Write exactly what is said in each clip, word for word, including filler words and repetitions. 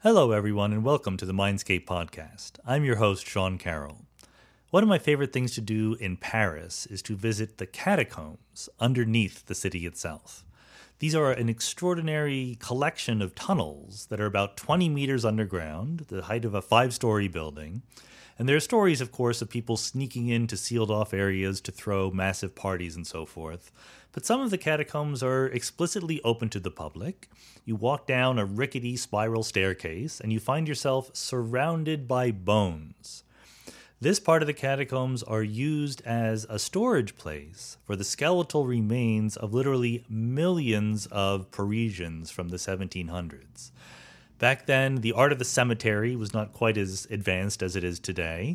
Hello, everyone, and welcome to the Mindscape podcast. I'm your host, Sean Carroll. One of my favorite things to do in Paris is to visit the catacombs underneath the city itself. These are an extraordinary collection of tunnels that are about twenty meters underground, the height of a five-story building. And there are stories, of course, of people sneaking into sealed-off areas to throw massive parties and so forth. But some of the catacombs are explicitly open to the public. You walk down a rickety spiral staircase, and you find yourself surrounded by bones. This part of the catacombs are used as a storage place for the skeletal remains of literally millions of Parisians from the seventeen hundreds. Back then, the art of the cemetery was not quite as advanced as it is today,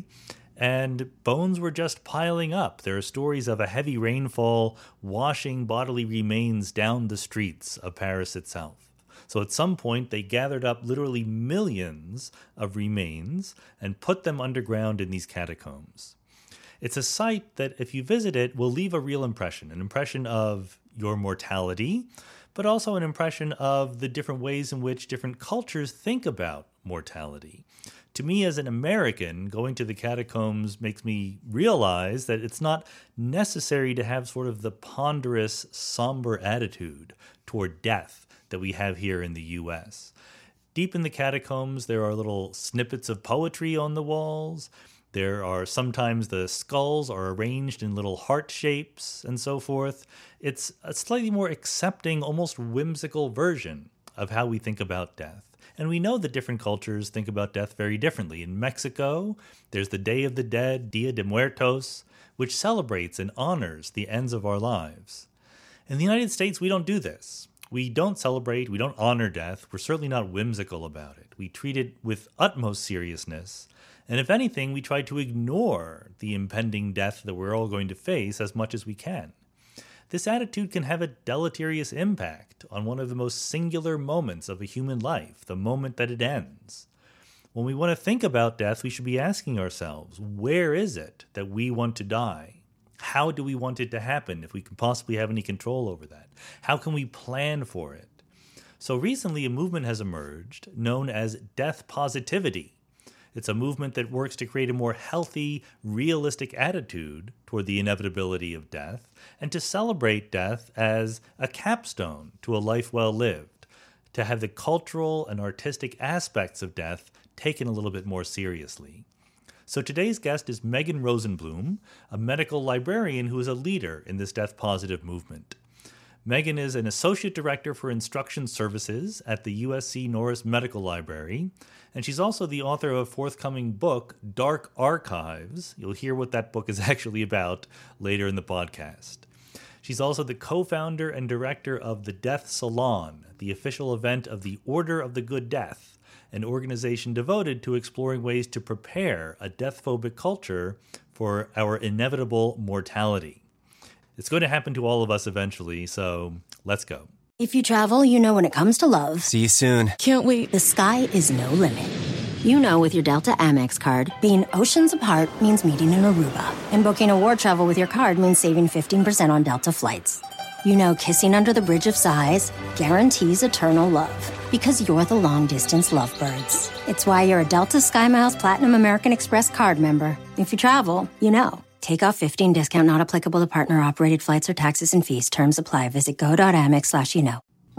and bones were just piling up. There are stories of a heavy rainfall washing bodily remains down the streets of Paris itself. So at some point, they gathered up literally millions of remains and put them underground in these catacombs. It's a site that, if you visit it, will leave a real impression, an impression of your mortality, but also an impression of the different ways in which different cultures think about mortality. To me, as an American, going to the catacombs makes me realize that it's not necessary to have sort of the ponderous, somber attitude toward death that we have here in the U S. Deep in the catacombs, there are little snippets of poetry on the walls. There are sometimes the skulls are arranged in little heart shapes and so forth. It's a slightly more accepting, almost whimsical version of how we think about death. And we know that different cultures think about death very differently. In Mexico, there's the Day of the Dead, Dia de Muertos, which celebrates and honors the ends of our lives. In the United States, we don't do this. We don't celebrate, we don't honor death. We're certainly not whimsical about it. We treat it with utmost seriousness. And if anything, we try to ignore the impending death that we're all going to face as much as we can. This attitude can have a deleterious impact on one of the most singular moments of a human life, the moment that it ends. When we want to think about death, we should be asking ourselves, where is it that we want to die? How do we want it to happen if we can possibly have any control over that? How can we plan for it? So recently, a movement has emerged known as death positivity. It's a movement that works to create a more healthy, realistic attitude toward the inevitability of death and to celebrate death as a capstone to a life well lived, to have the cultural and artistic aspects of death taken a little bit more seriously. So today's guest is Megan Rosenblum, a medical librarian who is a leader in this death-positive movement. Megan is an associate director for instruction services at the U S C Norris Medical Library, and she's also the author of a forthcoming book, Dark Archives. You'll hear what that book is actually about later in the podcast. She's also the co-founder and director of the Death Salon, the official event of the Order of the Good Death, an organization devoted to exploring ways to prepare a death-phobic culture for our inevitable mortality. It's going to happen to all of us eventually, so let's go. If you travel, you know when it comes to love. See you soon. Can't wait. The sky is no limit. You know with your Delta Amex card, being oceans apart means meeting in Aruba. And booking a war travel with your card means saving fifteen percent on Delta flights. You know kissing under the Bridge of Sighs guarantees eternal love. Because you're the long-distance lovebirds. It's why you're a Delta SkyMiles Platinum American Express card member. If you travel, you know. Take off fifteen discount not applicable to partner-operated flights or taxes and fees. Terms apply. Visit go.amex slash you know.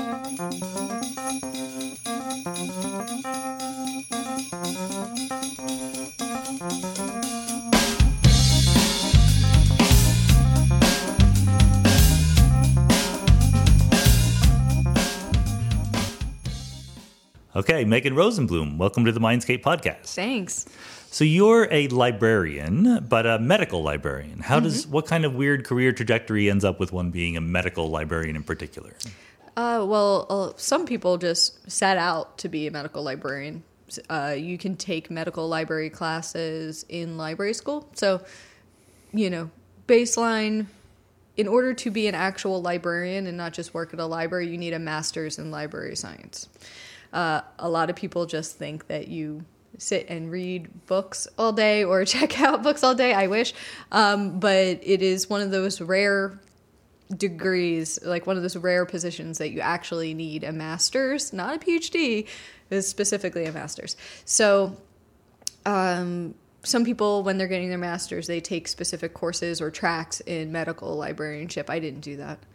Okay, Megan Rosenblum, welcome to the Mindscape podcast. Thanks. So you're a librarian, but a medical librarian. How mm-hmm. does what kind of weird career trajectory ends up with one being a medical librarian in particular? Uh, well, uh, some people just set out to be a medical librarian. Uh, you can take medical library classes in library school. So, you know, baseline, in order to be an actual librarian and not just work at a library, you need a master's in library science. Uh, a lot of people just think that you sit and read books all day or check out books all day. I wish. Um, but it is one of those rare degrees, like one of those rare positions that you actually need a master's, not a PhD, It was specifically a master's. So um, some people, when they're getting their master's, they take specific courses or tracks in medical librarianship. I didn't do that.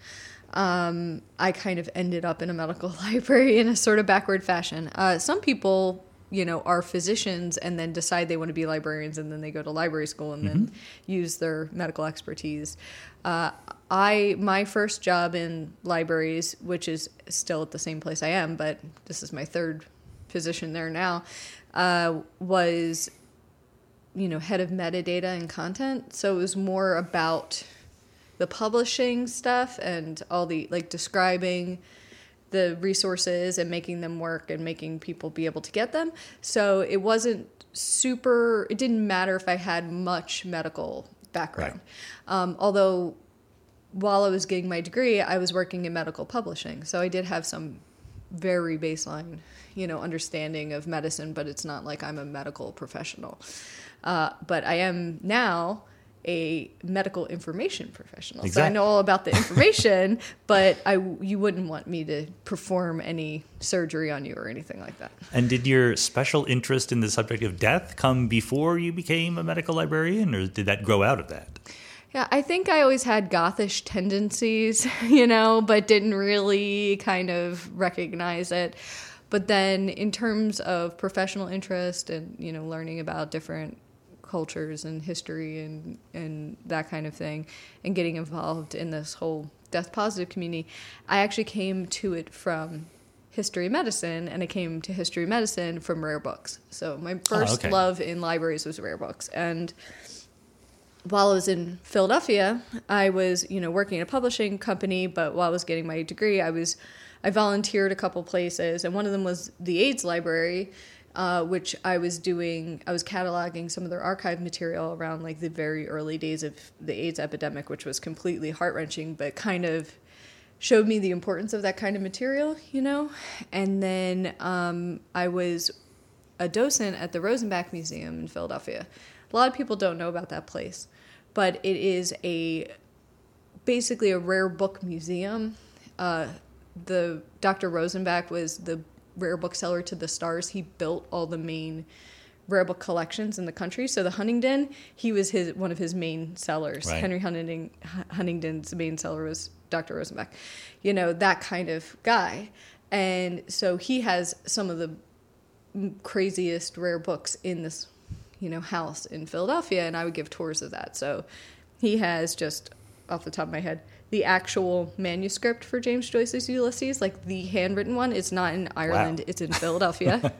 Um, I kind of ended up in a medical library in a sort of backward fashion. Uh, some people, you know, are physicians and then decide they want to be librarians, and then they go to library school and mm-hmm. then use their medical expertise. Uh, I my first job in libraries, which is still at the same place I am, but this is my third position there now, uh, was, you know, head of metadata and content. So it was more about the publishing stuff and all the, like, describing the resources and making them work and making people be able to get them. So it wasn't super, it didn't matter if I had much medical background. Right. Um, although while I was getting my degree, I was working in medical publishing. So I did have some very baseline, you know, understanding of medicine, but it's not like I'm a medical professional. Uh, but I am now a medical information professional. Exactly. So I know all about the information, but I, you wouldn't want me to perform any surgery on you or anything like that. And did your special interest in the subject of death come before you became a medical librarian, or did that grow out of that? Yeah, I think I always had gothish tendencies, you know, but didn't really kind of recognize it. But then in terms of professional interest and, you know, learning about different cultures and history and, and that kind of thing, and getting involved in this whole death positive community, I actually came to it from history of medicine, and I came to history of medicine from rare books. So my first oh, okay. love in libraries was rare books. And while I was in Philadelphia, I was, you know, working at a publishing company, but while I was getting my degree, I was I volunteered a couple places, and one of them was the AIDS library, Uh, which I was doing, I was cataloging some of their archive material around like the very early days of the AIDS epidemic, which was completely heart-wrenching, but kind of showed me the importance of that kind of material, you know? And then um, I was a docent at the Rosenbach Museum in Philadelphia. A lot of people don't know about that place, but it is a basically a rare book museum. Uh, the Doctor Rosenbach was the rare bookseller to the stars. He built all the main rare book collections in the country. So the Huntington, he was his one of his main sellers. Right. Henry Huntington, Huntington's main seller was Doctor Rosenbach. You know, that kind of guy. And so he has some of the craziest rare books in this, you know, house in Philadelphia, and I would give tours of that. So he has, just off the top of my head, the actual manuscript for James Joyce's Ulysses, like the handwritten one. It's not in Ireland. Wow. It's in Philadelphia.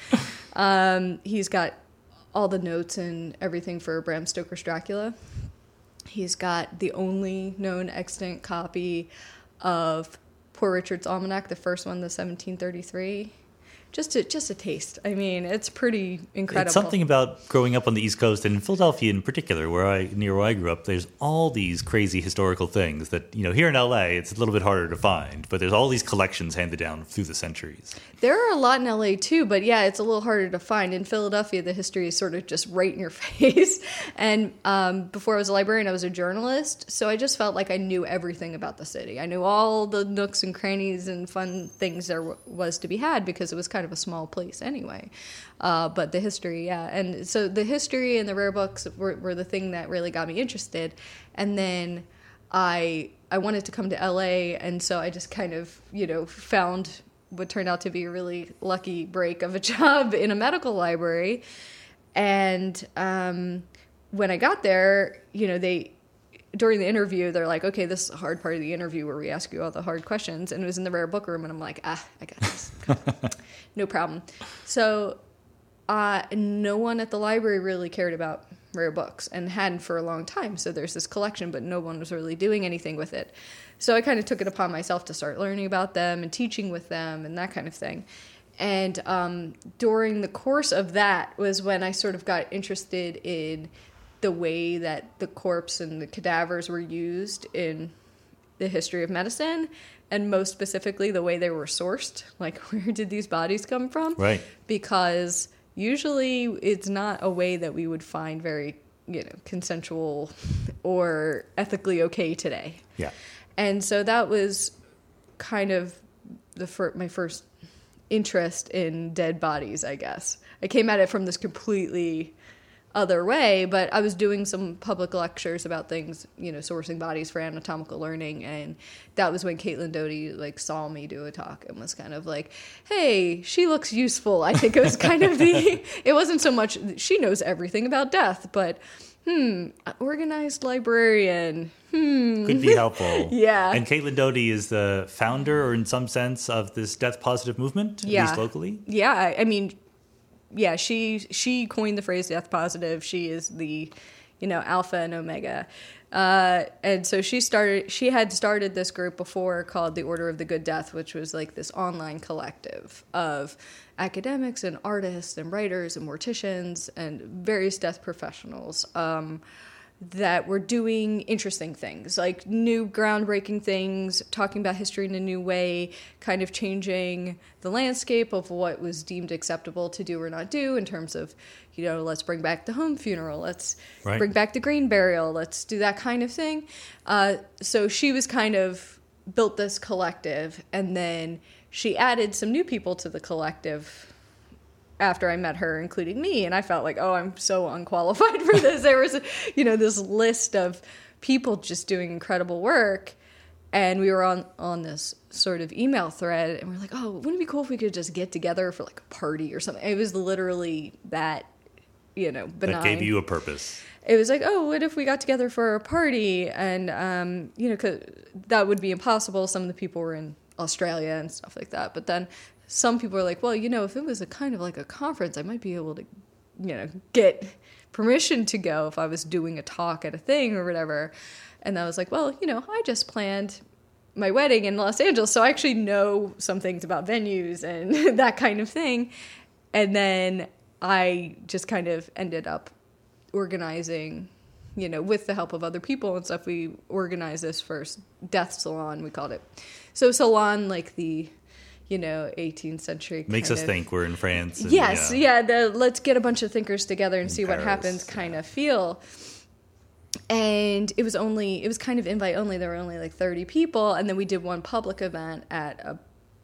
um, he's got all the notes and everything for Bram Stoker's Dracula. He's got the only known extant copy of Poor Richard's Almanac, the first one, the seventeen thirty-three. Just a, just a taste. I mean, it's pretty incredible. It's something about growing up on the East Coast, and in Philadelphia in particular, where I near where I grew up, there's all these crazy historical things that, you know, here in L A, it's a little bit harder to find, but there's all these collections handed down through the centuries. There are a lot in L A too, but yeah, it's a little harder to find. In Philadelphia, the history is sort of just right in your face. And um, before I was a librarian, I was a journalist, so I just felt like I knew everything about the city. I knew all the nooks and crannies and fun things there w- was to be had, because it was kind of a small place anyway. Uh, but the history, yeah. And so the history and the rare books were, were the thing that really got me interested. And then I I wanted to come to L A, and so I just kind of, you know, found what turned out to be a really lucky break of a job in a medical library. And um, when I got there, you know, they during the interview, they're like, okay, this is the hard part of the interview where we ask you all the hard questions. And it was in the rare book room, and I'm like, ah, I got this. No problem. So uh, no one at the library really cared about rare books, and hadn't for a long time. So there's this collection, but no one was really doing anything with it. So I kind of took it upon myself to start learning about them and teaching with them and that kind of thing. And um, during the course of that was when I sort of got interested in the way that the corpse and the cadavers were used in the history of medicine, and most specifically the way they were sourced. Like, where did these bodies come from? Right. Because usually it's not a way that we would find very, you know, consensual or ethically okay today. Yeah. And so that was kind of the fir- my first interest in dead bodies, I guess. I came at it from this completely other way, but I was doing some public lectures about things, you know, sourcing bodies for anatomical learning, and that was when Caitlin Doty, like, saw me do a talk and was kind of like, hey, she looks useful. I think it was kind of the, it wasn't so much, she knows everything about death, but, hmm, organized librarian, hmm. Could be helpful. Yeah. And Caitlin Doty is the founder, or in some sense, of this death positive movement, at Yeah. least locally? Yeah, I I mean, yeah, she she coined the phrase death positive. She is the, you know, alpha and omega. Uh, and so she started, she had started this group before called the Order of the Good Death, which was like this online collective of academics and artists and writers and morticians and various death professionals um, that were doing interesting things, like new groundbreaking things, talking about history in a new way, kind of changing the landscape of what was deemed acceptable to do or not do in terms of, you know, let's bring back the home funeral, let's Right. bring back the green burial, let's do that kind of thing. Uh, so she was kind of built this collective, and then she added some new people to the collective after I met her, including me, and I felt like, oh, I'm so unqualified for this. There was, you know, this list of people just doing incredible work, and we were on, on this sort of email thread, and we we're like, oh, wouldn't it be cool if we could just get together for like a party or something? It was literally that, you know, benign. That gave you a purpose. It was like, oh, what if we got together for a party? And, um, you know, 'cause that would be impossible. Some of the people were in Australia and stuff like that. But then some people were like, well, you know, if it was a kind of like a conference, I might be able to, you know, get permission to go if I was doing a talk at a thing or whatever. And I was like, well, you know, I just planned my wedding in Los Angeles, so I actually know some things about venues and that kind of thing. And then I just kind of ended up organizing, you know, with the help of other people and stuff, we organized this first death salon, we called it. So salon, like the, you know, eighteenth century. Makes kind us of, think we're in France. And, yes, yeah. yeah, the let's get a bunch of thinkers together and In see what Paris, happens kind of feel. And it was only, it was kind of invite only. There were only like thirty people. And then we did one public event at a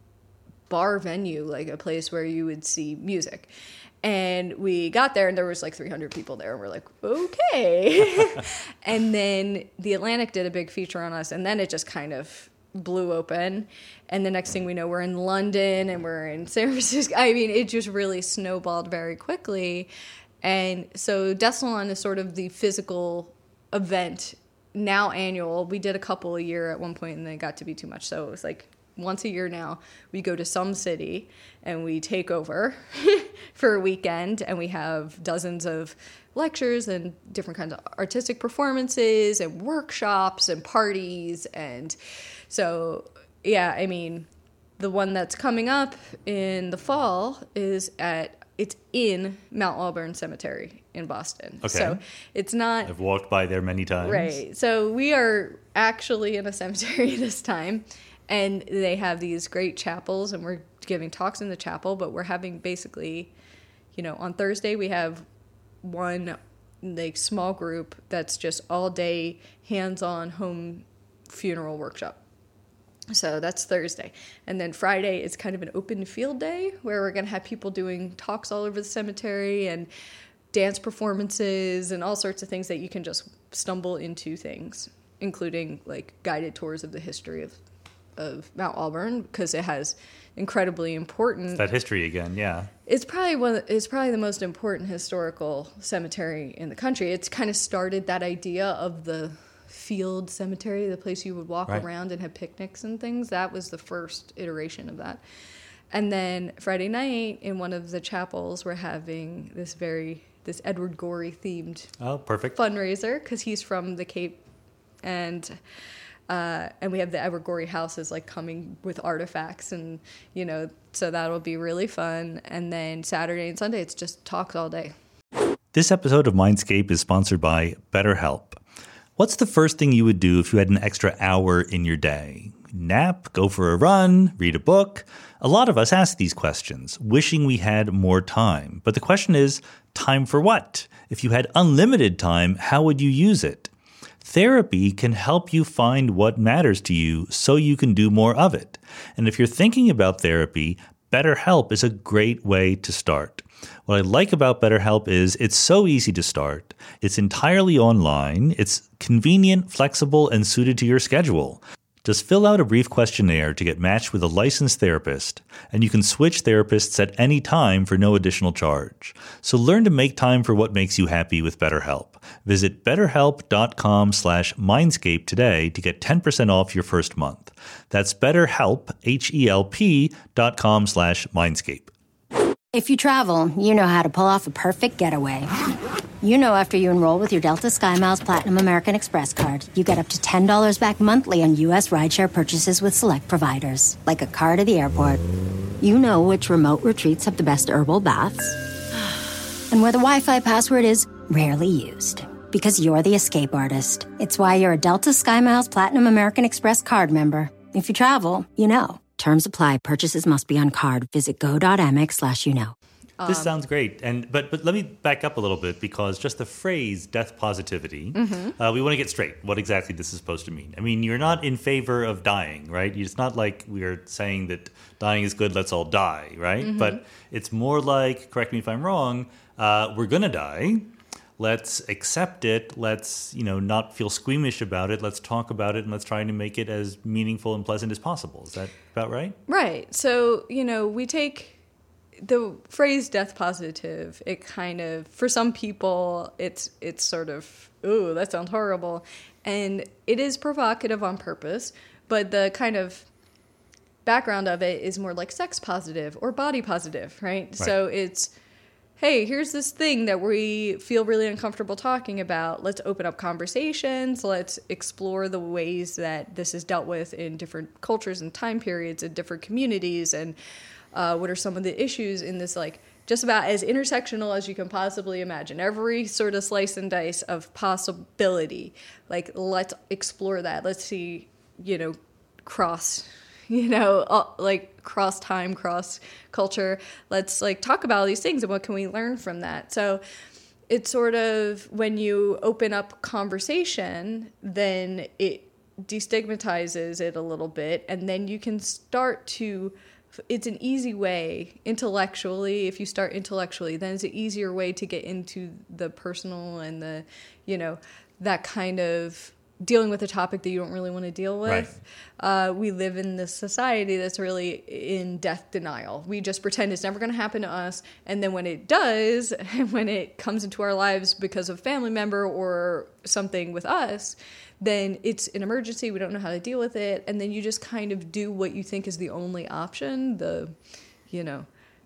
bar venue, like a place where you would see music. And we got there and there was like three hundred people there. And we're like, okay. And then The Atlantic did a big feature on us. And then it just kind of blew open. And the next thing we know, we're in London and we're in San Francisco. I mean, it just really snowballed very quickly. And so Death Salon is sort of the physical event, now annual. We did a couple a year at one point and then it got to be too much. So it was like once a year now, we go to some city and we take over for a weekend, and we have dozens of lectures and different kinds of artistic performances and workshops and parties. And so, yeah, I mean, the one that's coming up in the fall is at, it's in Mount Auburn Cemetery in Boston. Okay. So it's not... I've walked by there many times. Right. So we are actually in a cemetery this time, and they have these great chapels, and we're giving talks in the chapel, but we're having basically, you know, on Thursday we have one like small group that's just all day hands-on home funeral workshop. So that's Thursday. And then Friday is kind of an open field day where we're going to have people doing talks all over the cemetery and dance performances and all sorts of things that you can just stumble into things, including like guided tours of the history of of Mount Auburn, because it has incredibly important... It's that history again, yeah. It's probably one. It's probably the most important historical cemetery in the country. It's kind of started that idea of the field cemetery, the place you would walk right. around and have picnics and things. That was the first iteration of that. And then Friday night in one of the chapels, we're having this very this Edward Gorey themed Oh, perfect. fundraiser, because he's from the Cape, and. Uh, and we have the Edward Gorey houses like coming with artifacts, and you know, so that'll be really fun. And then Saturday and Sunday, it's just talks all day. This episode of Mindscape is sponsored by BetterHelp. What's the first thing you would do if you had an extra hour in your day? Nap, go for a run, read a book? A lot of us ask these questions, wishing we had more time. But the question is, time for what? If you had unlimited time, how would you use it? Therapy can help you find what matters to you so you can do more of it. And if you're thinking about therapy, BetterHelp is a great way to start. What I like about BetterHelp is it's so easy to start. It's entirely online. It's convenient, flexible, and suited to your schedule. Just fill out a brief questionnaire to get matched with a licensed therapist, and you can switch therapists at any time for no additional charge. So learn to make time for what makes you happy with BetterHelp. Visit betterhelp.com slash mindscape today to get ten percent off your first month. That's betterhelp, H-E-L-P dot com slash mindscape. If you travel, you know how to pull off a perfect getaway. You know after you enroll with your Delta SkyMiles Platinum American Express card, you get up to ten dollars back monthly on U S rideshare purchases with select providers, like a car to the airport. You know which remote retreats have the best herbal baths, and where the Wi-Fi password is rarely used. Because you're the escape artist. It's why you're a Delta SkyMiles Platinum American Express card member. If you travel, you know. Terms apply. Purchases must be on card. Visit go.amex slash you know. This sounds great, and but but let me back up a little bit, because just the phrase death positivity, mm-hmm. uh, we want to get straight what exactly this is supposed to mean. I mean, you're not in favor of dying, right? It's not like we're saying that dying is good, let's all die, right? Mm-hmm. But it's more like, correct me if I'm wrong, uh, we're going to die. Let's accept it. Let's, you know, not feel squeamish about it. Let's talk about it, and let's try to make it as meaningful and pleasant as possible. Is that about right? Right. So, you know, we take the phrase death positive, it kind of, for some people, it's it's sort of, ooh, that sounds horrible. And it is provocative on purpose, but the kind of background of it is more like sex positive or body positive, right? right. So it's, hey, here's this thing that we feel really uncomfortable talking about. Let's open up conversations. Let's explore the ways that this is dealt with in different cultures and time periods and different communities, and uh, what are some of the issues in this, like, just about as intersectional as you can possibly imagine. Every sort of slice and dice of possibility. Like, let's explore that. Let's see, you know, cross... you know, uh, like cross time, cross culture. Let's like talk about all these things and what can we learn from that. So it's sort of, when you open up conversation, then it destigmatizes it a little bit, and then you can start to, it's an easy way intellectually. If you start intellectually, then it's an easier way to get into the personal and the, you know, that kind of dealing with a topic that you don't really want to deal with. Right. Uh, we live in this society that's really in death denial. We just pretend it's never going to happen to us. And then when it does, when it comes into our lives because of a family member or something with us, then it's an emergency. We don't know how to deal with it. And then you just kind of do what you think is the only option. The, you know,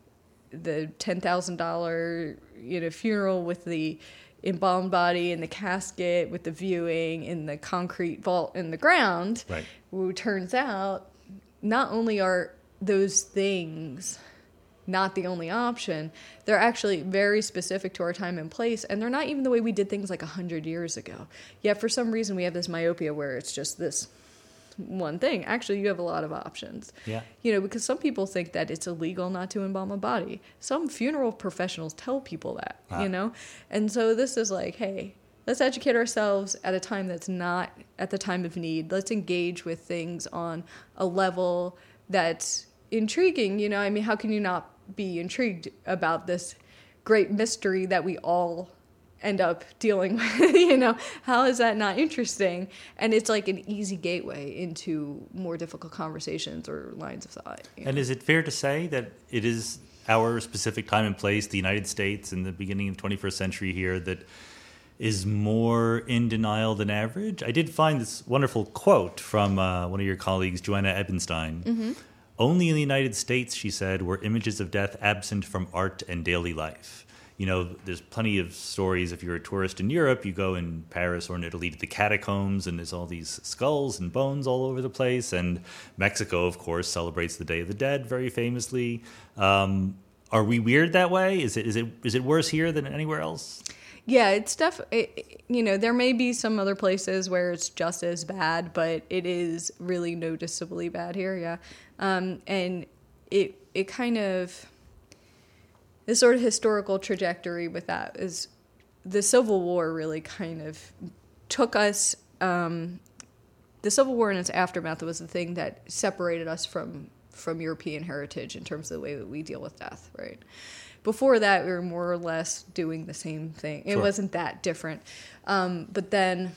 the ten thousand dollars, you know, funeral with the embalmed body in the casket, with the viewing in the concrete vault in the ground. Right. Who turns out, not only are those things not the only option, they're actually very specific to our time and place, and they're not even the way we did things like a hundred years ago. Yet for some reason we have this myopia where it's just this one thing. Actually, you have a lot of options. Yeah. You know, because some people think that it's illegal not to embalm a body. Some funeral professionals tell people that, ah. you know? And so this is like, hey, let's educate ourselves at a time that's not at the time of need. Let's engage with things on a level that's intriguing. You know, I mean, how can you not be intrigued about this great mystery that we all end up dealing with? You know, how is that not interesting? And it's like an easy gateway into more difficult conversations or lines of thought. And know? Is it fair to say that it is our specific time and place, the United States in the beginning of the twenty-first century here, that is more in denial than average? I did find this wonderful quote from uh, one of your colleagues, Joanna Ebenstein. Mm-hmm. Only in the United States, she said, were images of death absent from art and daily life. You know, there's plenty of stories. If you're a tourist in Europe, you go in Paris or in Italy to the catacombs, and there's all these skulls and bones all over the place. And Mexico, of course, celebrates the Day of the Dead very famously. Um, are we weird that way? Is it is it is it worse here than anywhere else? Yeah, it's def- it, you know, there may be some other places where it's just as bad, but it is really noticeably bad here, yeah. Um, and it it kind of, the sort of historical trajectory with that is the Civil War really kind of took us, um, the Civil War and its aftermath was the thing that separated us from from European heritage in terms of the way that we deal with death, right? Before that, we were more or less doing the same thing. It Sure. wasn't that different. Um, but then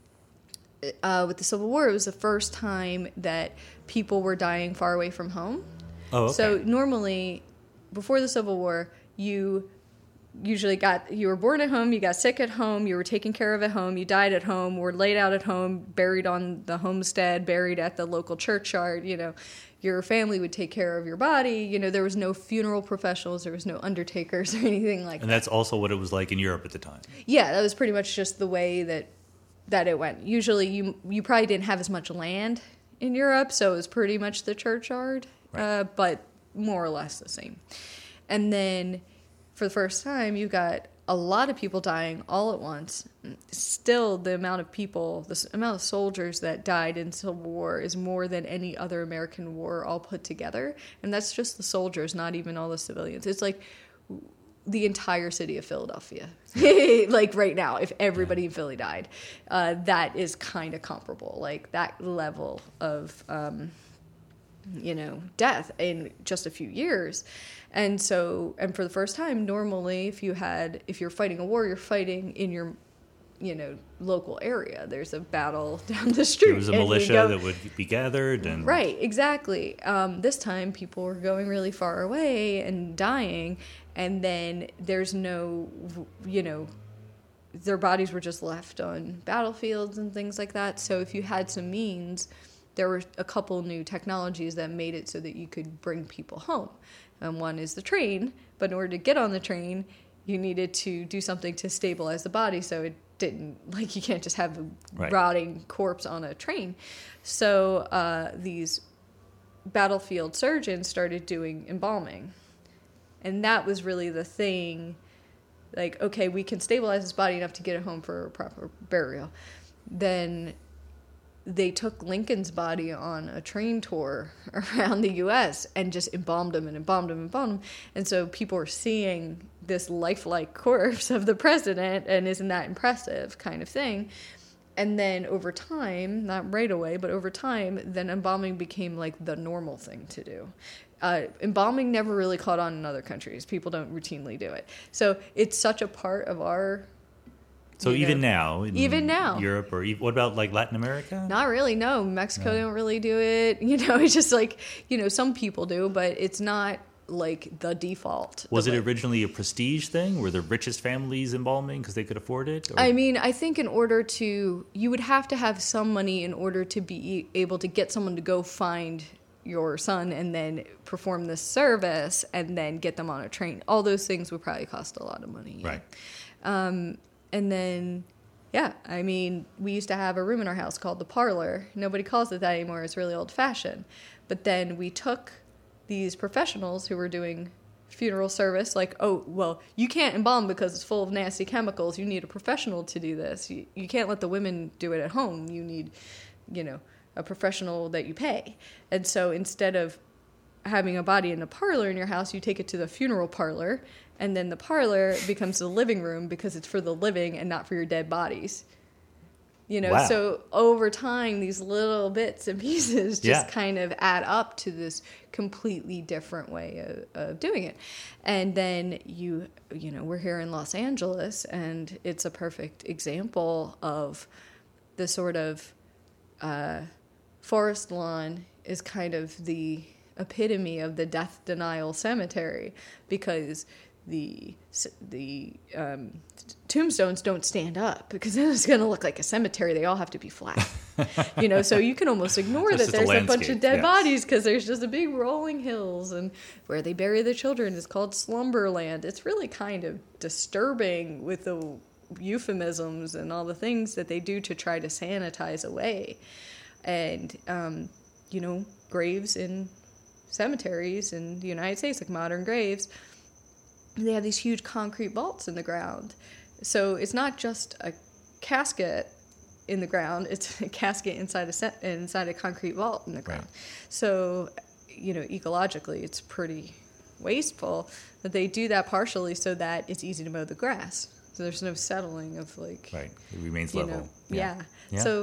uh, with the Civil War, it was the first time that people were dying far away from home. Oh, okay. So normally, before the Civil War, you usually got, you were born at home, you got sick at home, you were taken care of at home, you died at home, were laid out at home, buried on the homestead, buried at the local churchyard, you know. Your family would take care of your body. You know, there was no funeral professionals, there was no undertakers or anything like and that. that's also what it was like in Europe at the time. Yeah, that was pretty much just the way that that it went. Usually you you probably didn't have as much land in Europe, so it was pretty much the churchyard, Right. uh, but more or less the same. And then for the first time, you got a lot of people dying all at once. Still, the amount of people, the s- amount of soldiers that died in Civil War is more than any other American war all put together. And that's just the soldiers, not even all the civilians. It's like the entire city of Philadelphia. Like right now, if everybody in Philly died, uh, that is kind of comparable. Like that level of, um, you know, death in just a few years. And so, and for the first time, normally if you had, if you're fighting a war, you're fighting in your, you know, local area. There's a battle down the street. There was a and you militia go- that would be gathered. and Right, exactly. Um, this time, people were going really far away and dying, and then there's no, you know, their bodies were just left on battlefields and things like that. So if you had some means, there were a couple new technologies that made it so that you could bring people home. And one is the train, but in order to get on the train, you needed to do something to stabilize the body so it didn't, like you can't just have a Right. rotting corpse on a train. So uh, these battlefield surgeons started doing embalming. And that was really the thing, like, okay, we can stabilize his body enough to get it home for a proper burial. Then they took Lincoln's body on a train tour around the U S and just embalmed him and embalmed him and embalmed him. And so people were seeing this lifelike corpse of the president, and isn't that impressive kind of thing. And then over time, not right away, but over time, then embalming became like the normal thing to do. Uh, embalming never really caught on in other countries. People don't routinely do it. So it's such a part of our... So you even know, now, in even now. Europe, or even, what about like Latin America? Not really, no. Mexico don't really do it. You know, it's just like, you know, some people do, but it's not like the default. Was The it way- originally a prestige thing? Were the richest families embalming because they could afford it? Or- I mean, I think in order to, you would have to have some money in order to be able to get someone to go find your son and then perform this service and then get them on a train. All those things would probably cost a lot of money. Right. Um, and then, yeah, I mean, we used to have a room in our house called the parlor. Nobody calls it that anymore. It's really old-fashioned. But then we took these professionals who were doing funeral service, like, oh, well, you can't embalm because it's full of nasty chemicals. You need a professional to do this. You, you can't let the women do it at home. You need, you know, a professional that you pay. And so instead of having a body in a parlor in your house, you take it to the funeral parlor, and then the parlor becomes the living room because it's for the living and not for your dead bodies. You know, Wow. so over time, these little bits and pieces just Yeah. kind of add up to this completely different way of, of doing it. And then you, you know, we're here in Los Angeles, and it's a perfect example of the sort of uh, Forest Lawn is kind of the epitome of the death denial cemetery, because the the um, tombstones don't stand up, because then it's going to look like a cemetery. They all have to be flat, you know. So you can almost ignore It's that just a there's a, bunch landscape, of dead yes. bodies, because there's just a big rolling hills, and where they bury the children is called Slumberland. It's really kind of disturbing with the euphemisms and all the things that they do to try to sanitize away, and um, you know, graves in cemeteries in the United States, like modern graves, they have these huge concrete vaults in the ground. So it's not just a casket in the ground, it's a casket inside a set, inside a concrete vault in the ground. Right. So, you know, ecologically, it's pretty wasteful, but they do that partially so that it's easy to mow the grass. So there's no settling of like, Right. It remains you level. know, yeah. Yeah. So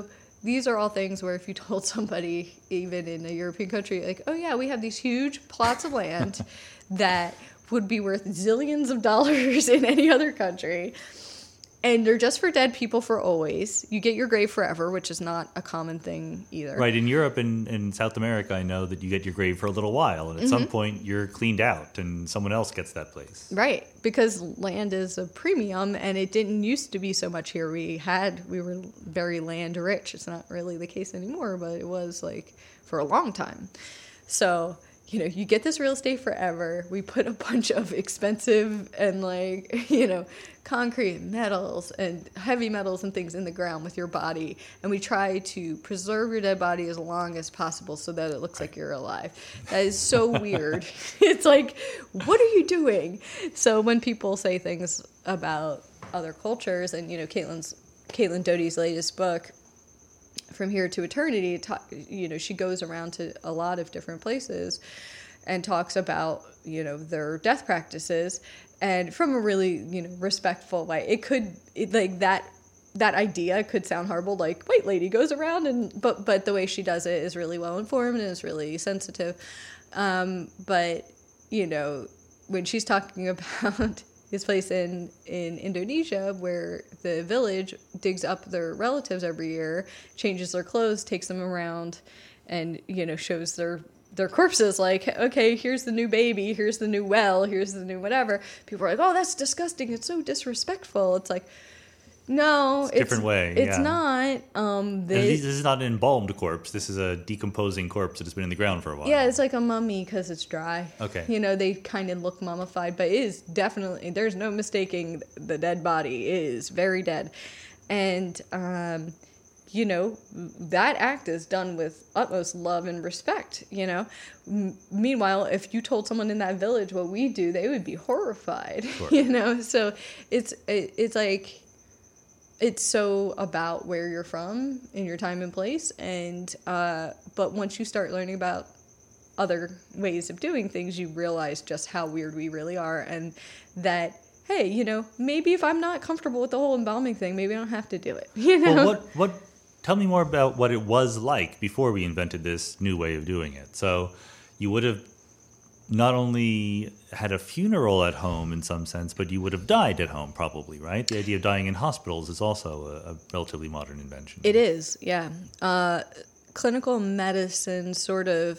these are all things where if you told somebody, even in a European country, like, oh yeah, we have these huge plots of land that would be worth zillions of dollars in any other country, and they're just for dead people for always. You get your grave forever, which is not a common thing either. Right. In Europe and in South America, I know that you get your grave for a little while, and at mm-hmm. some point you're cleaned out and someone else gets that place. Right. Because land is a premium, and it didn't used to be so much here. We had, we were very land rich. It's not really the case anymore, but it was like for a long time. So, you know, you get this real estate forever. We put a bunch of expensive and like, you know, concrete and metals and heavy metals and things in the ground with your body. And we try to preserve your dead body as long as possible so that it looks like you're alive. That is so weird. It's like, what are you doing? So when people say things about other cultures, and, you know, Caitlin's, Caitlin Doty's latest book, From Here to Eternity, you know, she goes around to a lot of different places and talks about, you know, their death practices, and from a really, you know, respectful way. It could, it, like, that that idea could sound horrible, like, white lady goes around, and but but the way she does it is really well informed and is really sensitive. Um, but, you know, when she's talking about this place in, in Indonesia where the village digs up their relatives every year, changes their clothes, takes them around, and, you know, shows their their corpses, like, okay, here's the new baby, here's the new well, here's the new whatever. People are like, oh, that's disgusting, it's so disrespectful. It's like, no, it's a different it's, way. It's yeah. not. Um, they, this is not an embalmed corpse. This is a decomposing corpse that has been in the ground for a while. Yeah, it's like a mummy because it's dry. Okay. You know, they kind of look mummified, but it is definitely, there's no mistaking the dead body. It is very dead. And, um, you know, that act is done with utmost love and respect, you know. M- meanwhile, if you told someone in that village what we do, they would be horrified, sure. You know. So it's it, it's like, it's so about where you're from and your time and place. And uh, but once you start learning about other ways of doing things, you realize just how weird we really are, and that, hey, you know, maybe if I'm not comfortable with the whole embalming thing, maybe I don't have to do it. You know. Well, what what? Tell me more about what it was like before we invented this new way of doing it. So you would have not only had a funeral at home in some sense, but you would have died at home probably, right? The idea of dying in hospitals is also a, a relatively modern invention. It is, yeah. Uh, clinical medicine sort of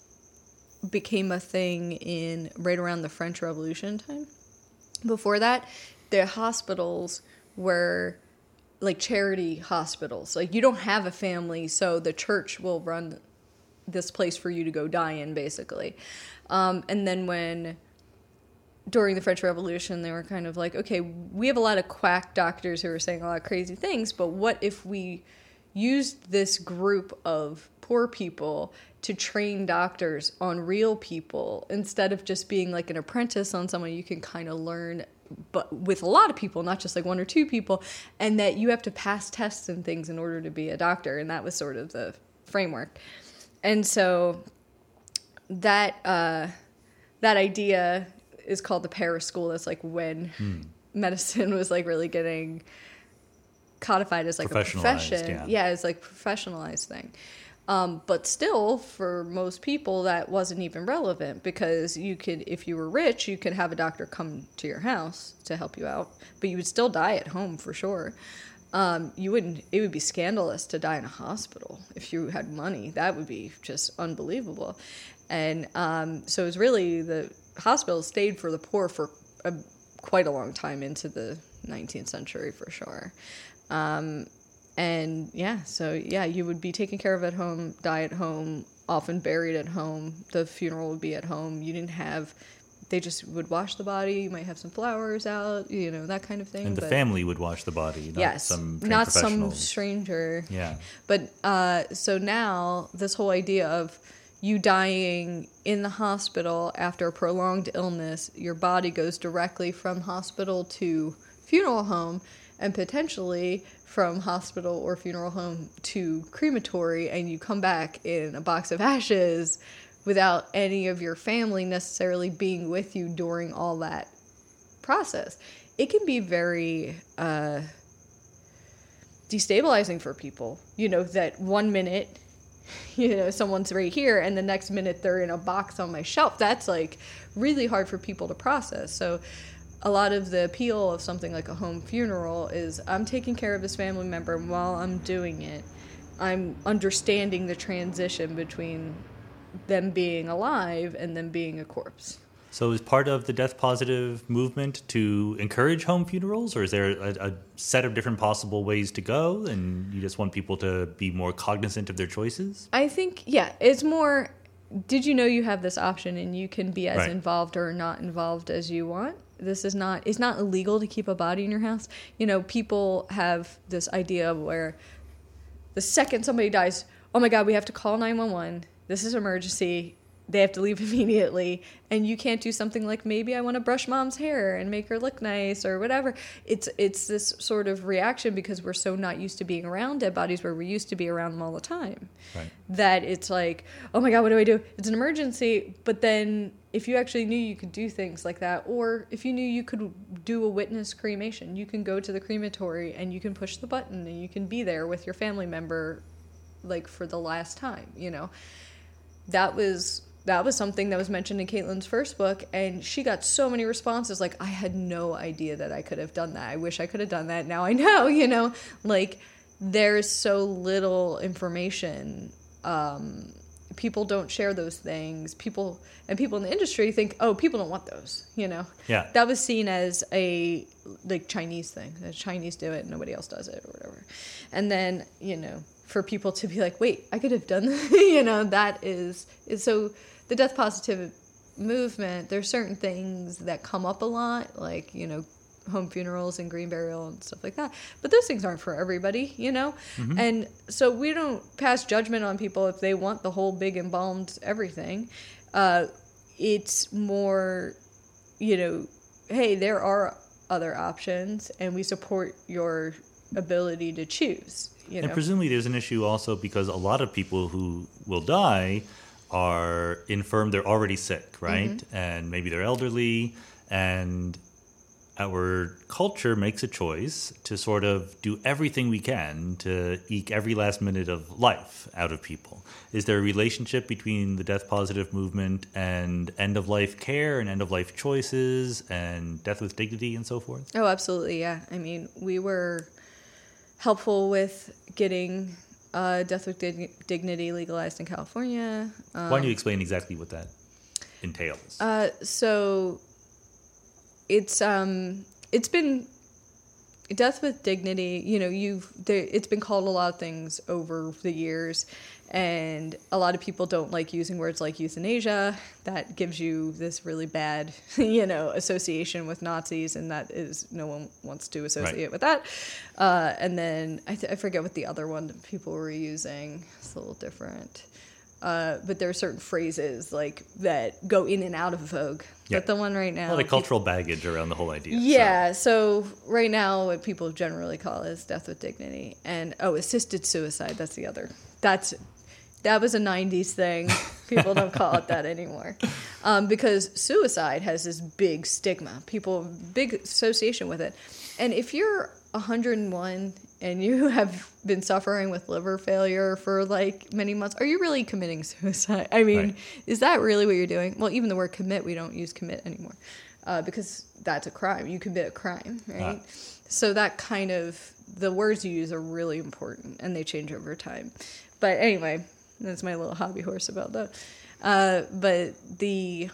became a thing in right around the French Revolution time. Before that, the hospitals were like charity hospitals. Like, you don't have a family, so the church will run this place for you to go die in, basically. Um, and then when, during the French Revolution, they were kind of like, okay, we have a lot of quack doctors who are saying a lot of crazy things, but what if we used this group of poor people to train doctors on real people instead of just being like an apprentice on someone you can kind of learn, but with a lot of people, not just like one or two people, and that you have to pass tests and things in order to be a doctor. And that was sort of the framework. And so that uh, that idea is called the Paris School. That's like when hmm. medicine was like really getting codified as like a profession. Yeah. yeah, it's like professionalized thing. Um, but still, for most people, that wasn't even relevant, because you could, if you were rich, you could have a doctor come to your house to help you out, but you would still die at home for sure. Um, you wouldn't, it would be scandalous to die in a hospital if you had money. That would be just unbelievable. And um, so it was really, the hospitals stayed for the poor for a, quite a long time into the nineteenth century for sure. Um, And yeah, so yeah, you would be taken care of at home, die at home, often buried at home. The funeral would be at home. You didn't have, they just would wash the body. You might have some flowers out, you know, that kind of thing. And the but, family would wash the body, not yes, some not some stranger. Yeah. But uh, so now this whole idea of you dying in the hospital after a prolonged illness, your body goes directly from hospital to funeral home, and potentially from hospital or funeral home to crematory, and you come back in a box of ashes without any of your family necessarily being with you during all that process. It can be very uh, destabilizing for people, you know, that one minute, you know, someone's right here and the next minute they're in a box on my shelf. That's like really hard for people to process. So a lot of the appeal of something like a home funeral is I'm taking care of this family member, and while I'm doing it, I'm understanding the transition between them being alive and them being a corpse. So is part of the death positive movement to encourage home funerals, or is there a, a set of different possible ways to go and you just want people to be more cognizant of their choices? I think, yeah, it's more, did you know you have this option and you can be as Right. involved or not involved as you want? This is not, it's not illegal to keep a body in your house. You know, people have this idea of where the second somebody dies, oh my God, we have to call nine one one. This is an emergency. They have to leave immediately, and you can't do something like, maybe I want to brush mom's hair and make her look nice or whatever. It's it's this sort of reaction because we're so not used to being around dead bodies where we used to be around them all the time. Right. That it's like, oh my God, what do I do? It's an emergency. But then if you actually knew you could do things like that, or if you knew you could do a witness cremation, you can go to the crematory and you can push the button and you can be there with your family member like for the last time, you know. That was... That was something that was mentioned in Caitlin's first book, and she got so many responses like, I had no idea that I could have done that. I wish I could have done that. Now I know, you know, like there's so little information. Um, people don't share those things. People and people in the industry think, oh, people don't want those, you know. Yeah. That was seen as a like Chinese thing. The Chinese do it, nobody else does it or whatever. And then, you know, for people to be like, wait, I could have done that, you know, that is, is so... The death positive movement, there's certain things that come up a lot, like, you know, home funerals and green burial and stuff like that. But those things aren't for everybody, you know? Mm-hmm. And so we don't pass judgment on people if they want the whole big embalmed everything. Uh, it's more, you know, hey, there are other options, and we support your ability to choose, you know? And presumably there's an issue also because a lot of people who will die are infirm, they're already sick, right? Mm-hmm. And maybe they're elderly, and our culture makes a choice to sort of do everything we can to eke every last minute of life out of people. Is there a relationship between the death positive movement and end-of-life care and end-of-life choices and death with dignity and so forth? Oh, absolutely, yeah. I mean, we were helpful with getting... Uh, death with dig- dignity legalized in California. Um, Why don't you explain exactly what that entails? Uh, so it's um, it's been death with dignity. You know, you've there, it's been called a lot of things over the years, and a lot of people don't like using words like euthanasia. That gives you this really bad, you know, association with Nazis, and that is no one wants to associate right. with that. Uh, and then I, th- I forget what the other one people were using. It's a little different. Uh, but there are certain phrases like that go in and out of vogue. Yeah. But the one right now, a lot of cultural baggage around the whole idea. Yeah. So. so right now, what people generally call is death with dignity, and oh, assisted suicide. That's the other. That's that was a nineties thing. People don't call it that anymore, um, because suicide has this big stigma. People big association with it, and if you're one hundred and one and you have been suffering with liver failure for like many months, are you really committing suicide? I mean, right. Is that really what you're doing? Well, even the word commit, we don't use commit anymore uh, because that's a crime. You commit a crime, right? Ah. So that kind of, the words you use are really important and they change over time. But anyway, that's my little hobby horse about that. Uh, but the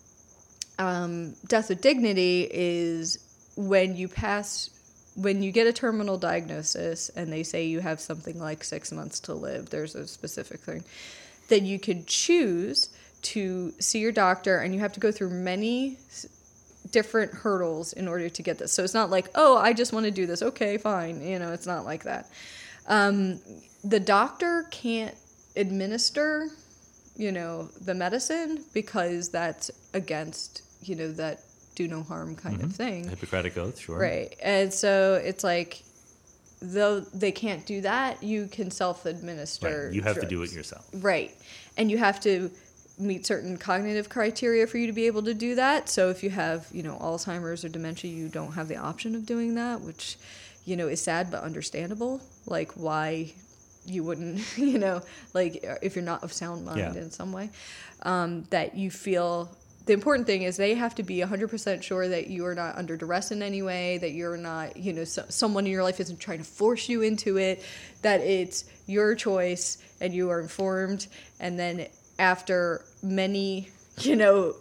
um, death with dignity is when you pass... When you get a terminal diagnosis and they say you have something like six months to live, there's a specific thing, then you could choose to see your doctor, and you have to go through many different hurdles in order to get this. So it's not like, oh, I just want to do this. Okay, fine. You know, it's not like that. Um, the doctor can't administer, you know, the medicine because that's against, you know, that do no harm kind mm-hmm. of thing. Hippocratic oath, sure. Right. And so it's like, though they can't do that, you can self-administer. Right. You have drugs. to do it yourself. Right. And you have to meet certain cognitive criteria for you to be able to do that. So if you have, you know, Alzheimer's or dementia, you don't have the option of doing that, which you know, is sad but understandable. Like why you wouldn't, you know, like if you're not of sound mind Yeah. in some way, um, that you feel. The important thing is they have to be one hundred percent sure that you are not under duress in any way, that you're not, you know, so, someone in your life isn't trying to force you into it, that it's your choice and you are informed. And then after many, you know,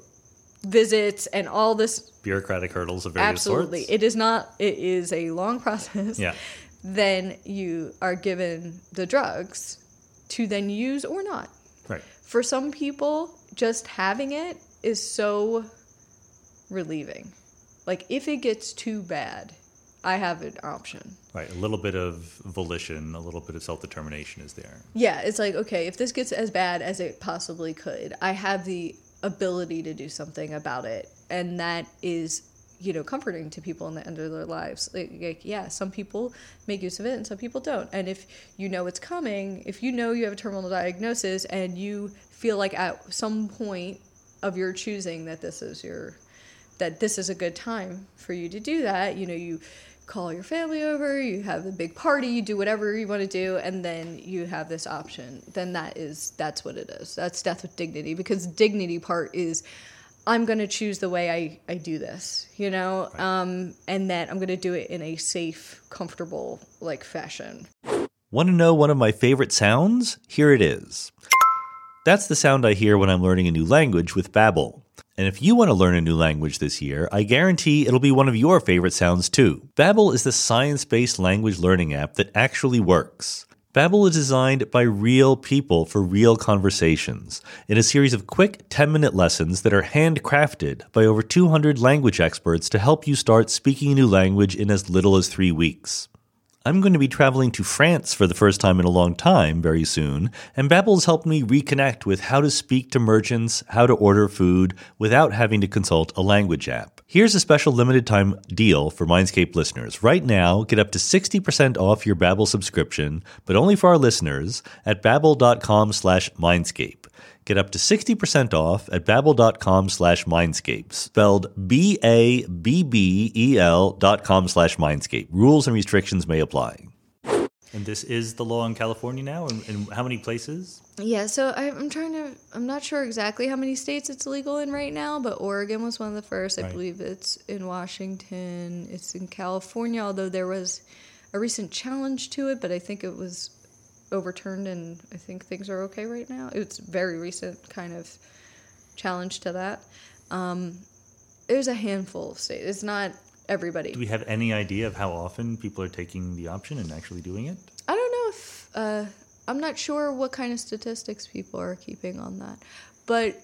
visits and all this Bureaucratic hurdles of various absolutely, sorts. it is not, it is a long process. Yeah. Then you are given the drugs to then use or not. Right. For some people, just having it is so relieving. Like, if it gets too bad, I have an option. Right. A little bit of volition, a little bit of self-determination is there. Yeah, it's like, okay, if this gets as bad as it possibly could, I have the ability to do something about it. And that is, you know, comforting to people in the end of their lives. Like, like, yeah, some people make use of it and some people don't. And if you know it's coming, if you know you have a terminal diagnosis and you feel like at some point of your choosing that this is your, that this is a good time for you to do that, you know, you call your family over, you have a big party, you do whatever you want to do, and then you have this option, then that is, that's what it is. That's death with dignity, because dignity part is, I'm going to choose the way I, I do this, you know, Right. um, and that I'm going to do it in a safe, comfortable, like, fashion. Want to know one of my favorite sounds? Here it is. That's the sound I hear when I'm learning a new language with Babbel. And if you want to learn a new language this year, I guarantee it'll be one of your favorite sounds too. Babbel is the science-based language learning app that actually works. Babbel is designed by real people for real conversations in a series of quick ten-minute lessons that are handcrafted by over two hundred language experts to help you start speaking a new language in as little as three weeks. I'm going to be traveling to France for the first time in a long time very soon, and Babbel has helped me reconnect with how to speak to merchants, how to order food, without having to consult a language app. Here's a special limited time deal for Mindscape listeners. Right now, get up to sixty percent off your Babbel subscription, but only for our listeners at babbel.com slash Mindscape. Get up to sixty percent off at babbel.com slash Mindscape, spelled B A B B E L dot com slash Mindscape. Rules and restrictions may apply. And this is the law in California now? In, in how many places? Yeah, so I, I'm trying to, I'm not sure exactly how many states it's legal in right now, but Oregon was one of the first. I Right. believe it's in Washington. It's in California, although there was a recent challenge to it, but I think it was overturned and I think things are okay right now. It's very recent kind of challenge to that. Um, there's a handful of states. It's not everybody. Do we have any idea of how often people are taking the option and actually doing it? I don't know if, uh, I'm not sure what kind of statistics people are keeping on that. But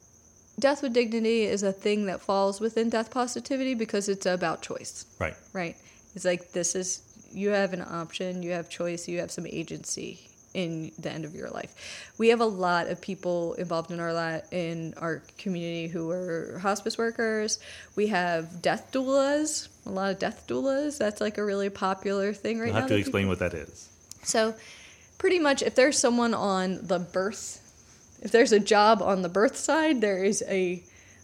death with dignity is a thing that falls within death positivity because it's about choice, Right. right? It's like, this is, you have an option, you have choice, you have some agency in the end of your life. We have a lot of people involved in our la- in our community who are hospice workers. We have death doulas, a lot of death doulas. That's like a really popular thing right You'll now. have to that explain people- what that is. So pretty much if there's someone on the birth, if there's a job on the birth side, there is a,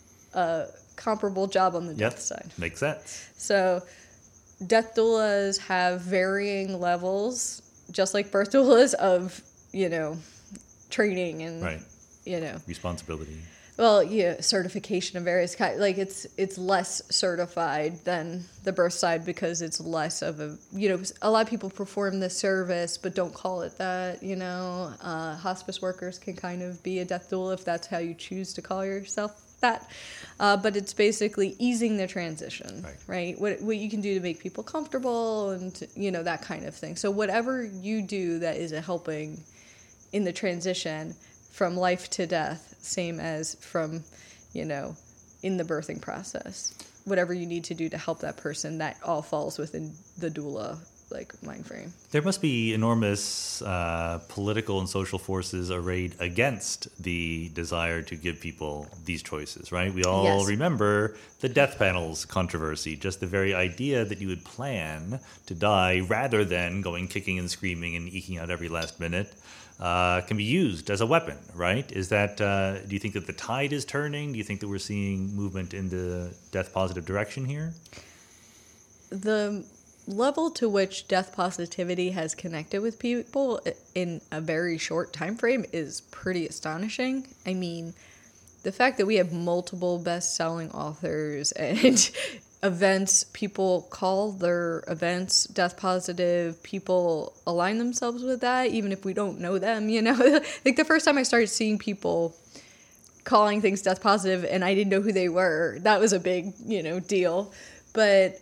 a comparable job on the Yep. death side. Makes sense. So death doulas have varying levels, just like birth doulas, of, you know, training and, Right. you know, Responsibility. well, yeah, certification of various kinds. Like it's it's less certified than the birth side because it's less of a, you know, a lot of people perform this service but don't call it that, you know. Uh, hospice workers can kind of be a death doula if that's how you choose to call yourself that. Uh, but it's basically easing the transition, Right. right? What what you can do to make people comfortable and, to, you know, that kind of thing. So whatever you do that is a helping in the transition from life to death, same as from, you know, in the birthing process. Whatever you need to do to help that person, that all falls within the doula, like, mind frame. There must be enormous uh, political and social forces arrayed against the desire to give people these choices, right? We all Yes. remember the death panels controversy, just the very idea that you would plan to die rather than going kicking and screaming and eking out every last minute. Uh, can be used as a weapon, right? Is that, uh, do you think that the tide is turning? Do you think that we're seeing movement in the death positive direction here? The level to which death positivity has connected with people in a very short time frame is pretty astonishing. I mean, the fact that we have multiple best-selling authors and events, people call their events death positive, people align themselves with that, even if we don't know them, you know? Like the first time I started seeing people calling things death positive and I didn't know who they were, that was a big, you know, deal. But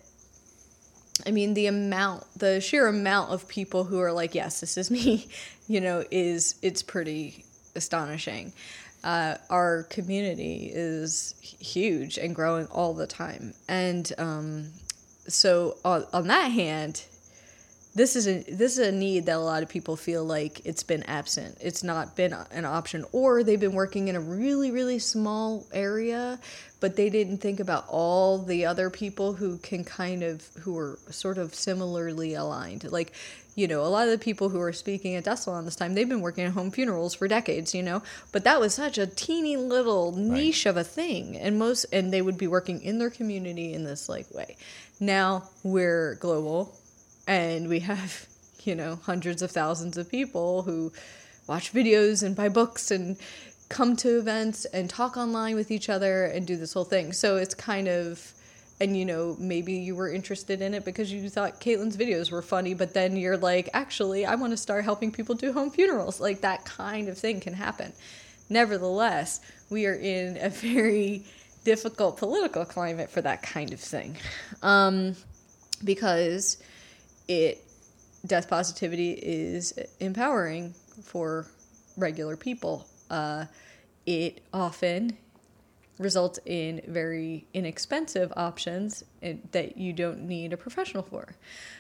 I mean, the amount, the sheer amount of people who are like, yes, this is me, you know, is, it's pretty astonishing. Uh, our community is huge and growing all the time. And um, so on, on that hand, this is a this is a need that a lot of people feel like it's been absent. It's not been an option, or they've been working in a really, really small area, but they didn't think about all the other people who can kind of, who are sort of similarly aligned. Like, you know, a lot of the people who are speaking at Death Salon this time, they've been working at home funerals for decades, you know, but that was such a teeny little niche right. of a thing. And most, and they would be working in their community in this like way. Now we're global and we have, you know, hundreds of thousands of people who watch videos and buy books and come to events and talk online with each other and do this whole thing. So it's kind of, and, you know, maybe you were interested in it because you thought Caitlin's videos were funny, but then you're like, actually, I want to start helping people do home funerals. Like, that kind of thing can happen. Nevertheless, we are in a very difficult political climate for that kind of thing. Um, because it, death positivity is empowering for regular people. Uh, it often results in very inexpensive options that you don't need a professional for.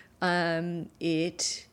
Um, it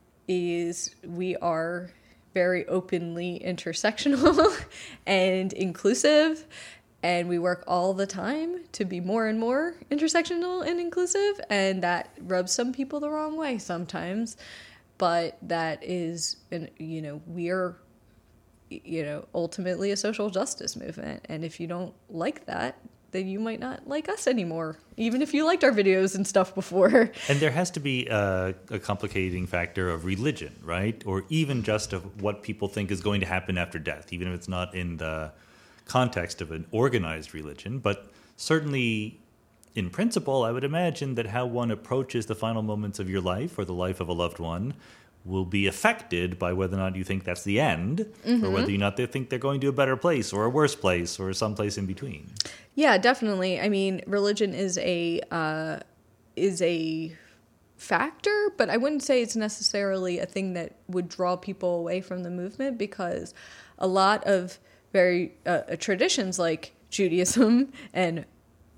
is, we are very openly intersectional and inclusive, and we work all the time to be more and more intersectional and inclusive, and that rubs some people the wrong way sometimes, but that is, an, you know, we are you know, ultimately a social justice movement. And if you don't like that, then you might not like us anymore, even if you liked our videos and stuff before. And there has to be a, a complicating factor of religion, right? Or even just of what people think is going to happen after death, even if it's not in the context of an organized religion. But certainly, in principle, I would imagine that how one approaches the final moments of your life or the life of a loved one will be affected by whether or not you think that's the end, mm-hmm. or whether or not they think they're going to a better place or a worse place or someplace in between. Yeah, definitely. I mean, religion is a uh, is a factor, but I wouldn't say it's necessarily a thing that would draw people away from the movement, because a lot of very uh, traditions like Judaism and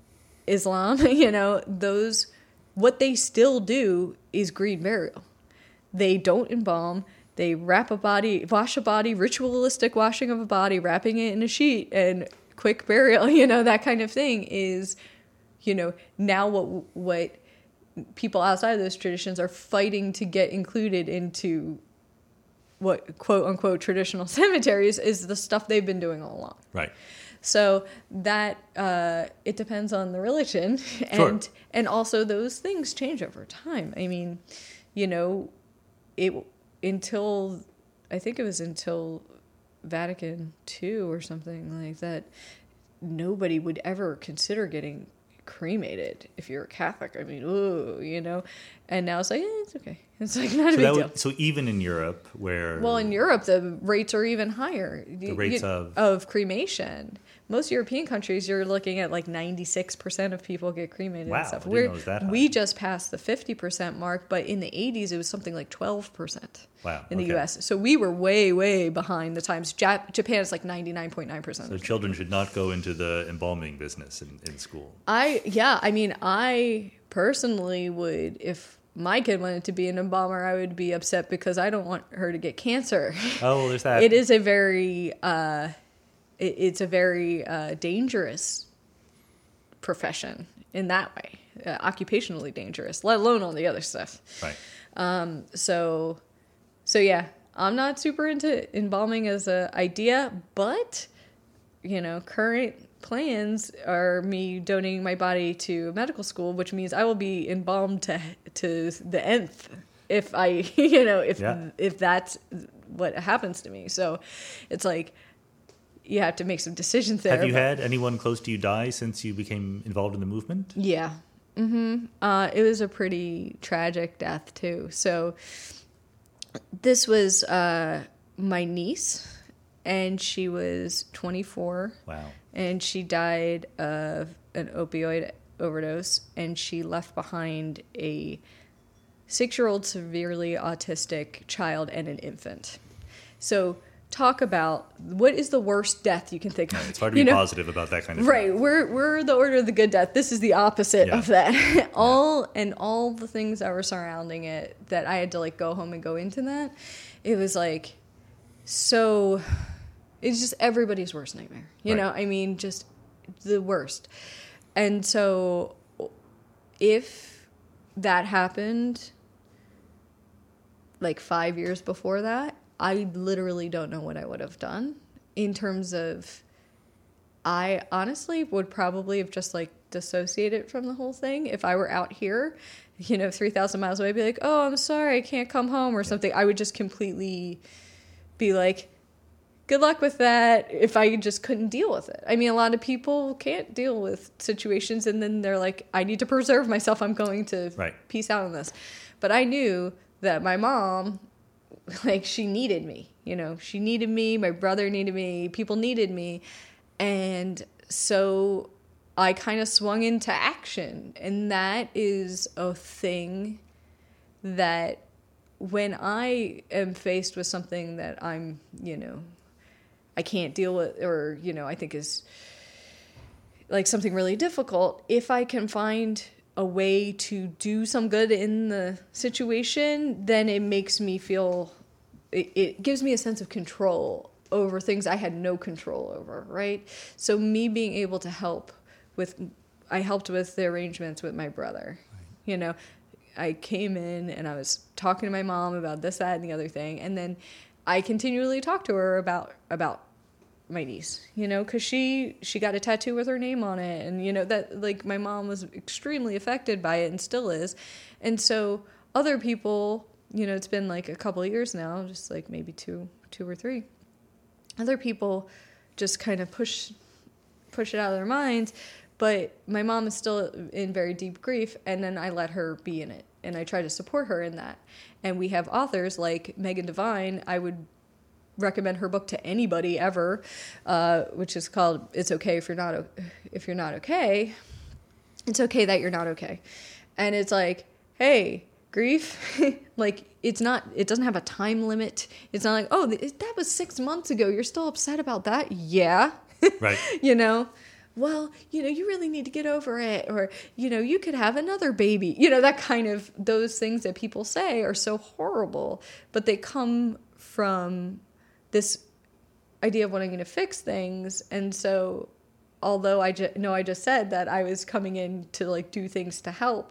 Islam, you know, those, what they still do is green burial. They don't embalm. They wrap a body, wash a body, ritualistic washing of a body, wrapping it in a sheet, and quick burial. You know, that kind of thing is, you know, now what what people outside of those traditions are fighting to get included into what quote unquote traditional cemeteries is the stuff they've been doing all along. Right. So that uh, it depends on the religion, and sure. and also those things change over time. I mean, you know. It until I think it was until Vatican Two or something like that, nobody would ever consider getting cremated if you're a Catholic. I mean, ooh, you know, and now it's like, eh, it's okay. It's like not so a big deal. Would, so even in Europe, where well, in Europe the rates are even higher. The rates you, of of cremation. Most European countries, you're looking at like ninety-six percent of people get cremated wow, and stuff. I didn't We're, know it was that high. We just passed the fifty percent mark, but in the eighties, it was something like twelve percent wow, in the okay. U S. So we were way, way behind the times. Jap- Japan is like ninety-nine point nine percent. So children should not go into the embalming business in, in school. I, yeah, I mean, I personally would, if my kid wanted to be an embalmer, I would be upset because I don't want her to get cancer. Oh, well, there's that. It is a very... Uh, it's a very uh, dangerous profession in that way, uh, occupationally dangerous, let alone all the other stuff. Right. Um, so, so yeah, I'm not super into embalming as an idea, but, you know, current plans are me donating my body to medical school, which means I will be embalmed to to the nth if I, you know, if yeah. if that's what happens to me. So it's like you have to make some decisions there. Have you had anyone close to you die since you became involved in the movement? Yeah. Mm-hmm. Uh, it was a pretty tragic death too. So this was uh, my niece, and she was twenty-four. Wow. And she died of an opioid overdose, and she left behind a six-year-old severely autistic child and an infant. So talk about what is the worst death you can think of. It's hard to be you know? positive about that kind of right. thing. Right. We're we're the order of the good death. This is the opposite yeah. of that. all yeah. And all the things that were surrounding it that I had to like go home and go into that. It was like so it's just everybody's worst nightmare. You right. know, I mean just the worst. And so if that happened like five years before that, I literally don't know what I would have done in terms of, I honestly would probably have just like dissociated from the whole thing. If I were out here, you know, three thousand miles away, I'd be like, oh, I'm sorry, I can't come home or something. I would just completely be like, good luck with that if I just couldn't deal with it. I mean, a lot of people can't deal with situations and then they're like, I need to preserve myself. I'm going to right. peace out on this. But I knew that my mom, like, she needed me. You know, she needed me. My brother needed me. People needed me. And so I kind of swung into action. And that is a thing that when I am faced with something that I'm, you know, I can't deal with, or, you know, I think is like something really difficult, if I can find a way to do some good in the situation, then it makes me feel, it, it gives me a sense of control over things I had no control over, right? So me being able to help with, I helped with the arrangements with my brother, right. You know, I came in and I was talking to my mom about this, that, and the other thing. And then I continually talked to her about, about my niece, you know, because she, she got a tattoo with her name on it. And, you know, that, like, my mom was extremely affected by it and still is. And so other people, you know, it's been like a couple of years now, just like maybe two, two or three. Other people just kind of push, push it out of their minds. But my mom is still in very deep grief, and then I let her be in it. And I try to support her in that. And we have authors like Megan Devine. I would recommend her book to anybody ever, uh, which is called "It's Okay If You're Not If You're Not Okay." It's okay that you're not okay, and it's like, hey, grief, like it's not. It doesn't have a time limit. It's not like, oh, that was six months ago. You're still upset about that? Yeah, right. You know. Well, you know, you really need to get over it, or, you know, you could have another baby. You know, that kind of, those things that people say are so horrible, but they come from this idea of wanting to fix things. And so, although I just, know I just said that I was coming in to, like, do things to help,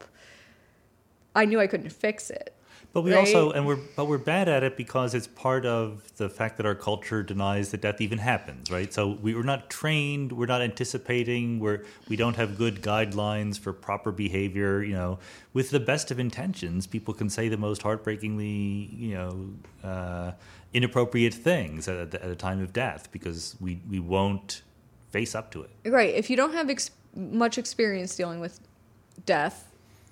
I knew I couldn't fix it. But we right? also, and we're, but we're bad at it because it's part of the fact that our culture denies that death even happens, right? So we, we're not trained, we're not anticipating, we're, we don't have good guidelines for proper behavior. You know, with the best of intentions, people can say the most heartbreakingly, you know, uh, inappropriate things at, at a time of death because we, we won't face up to it. Right. If you don't have ex- much experience dealing with death,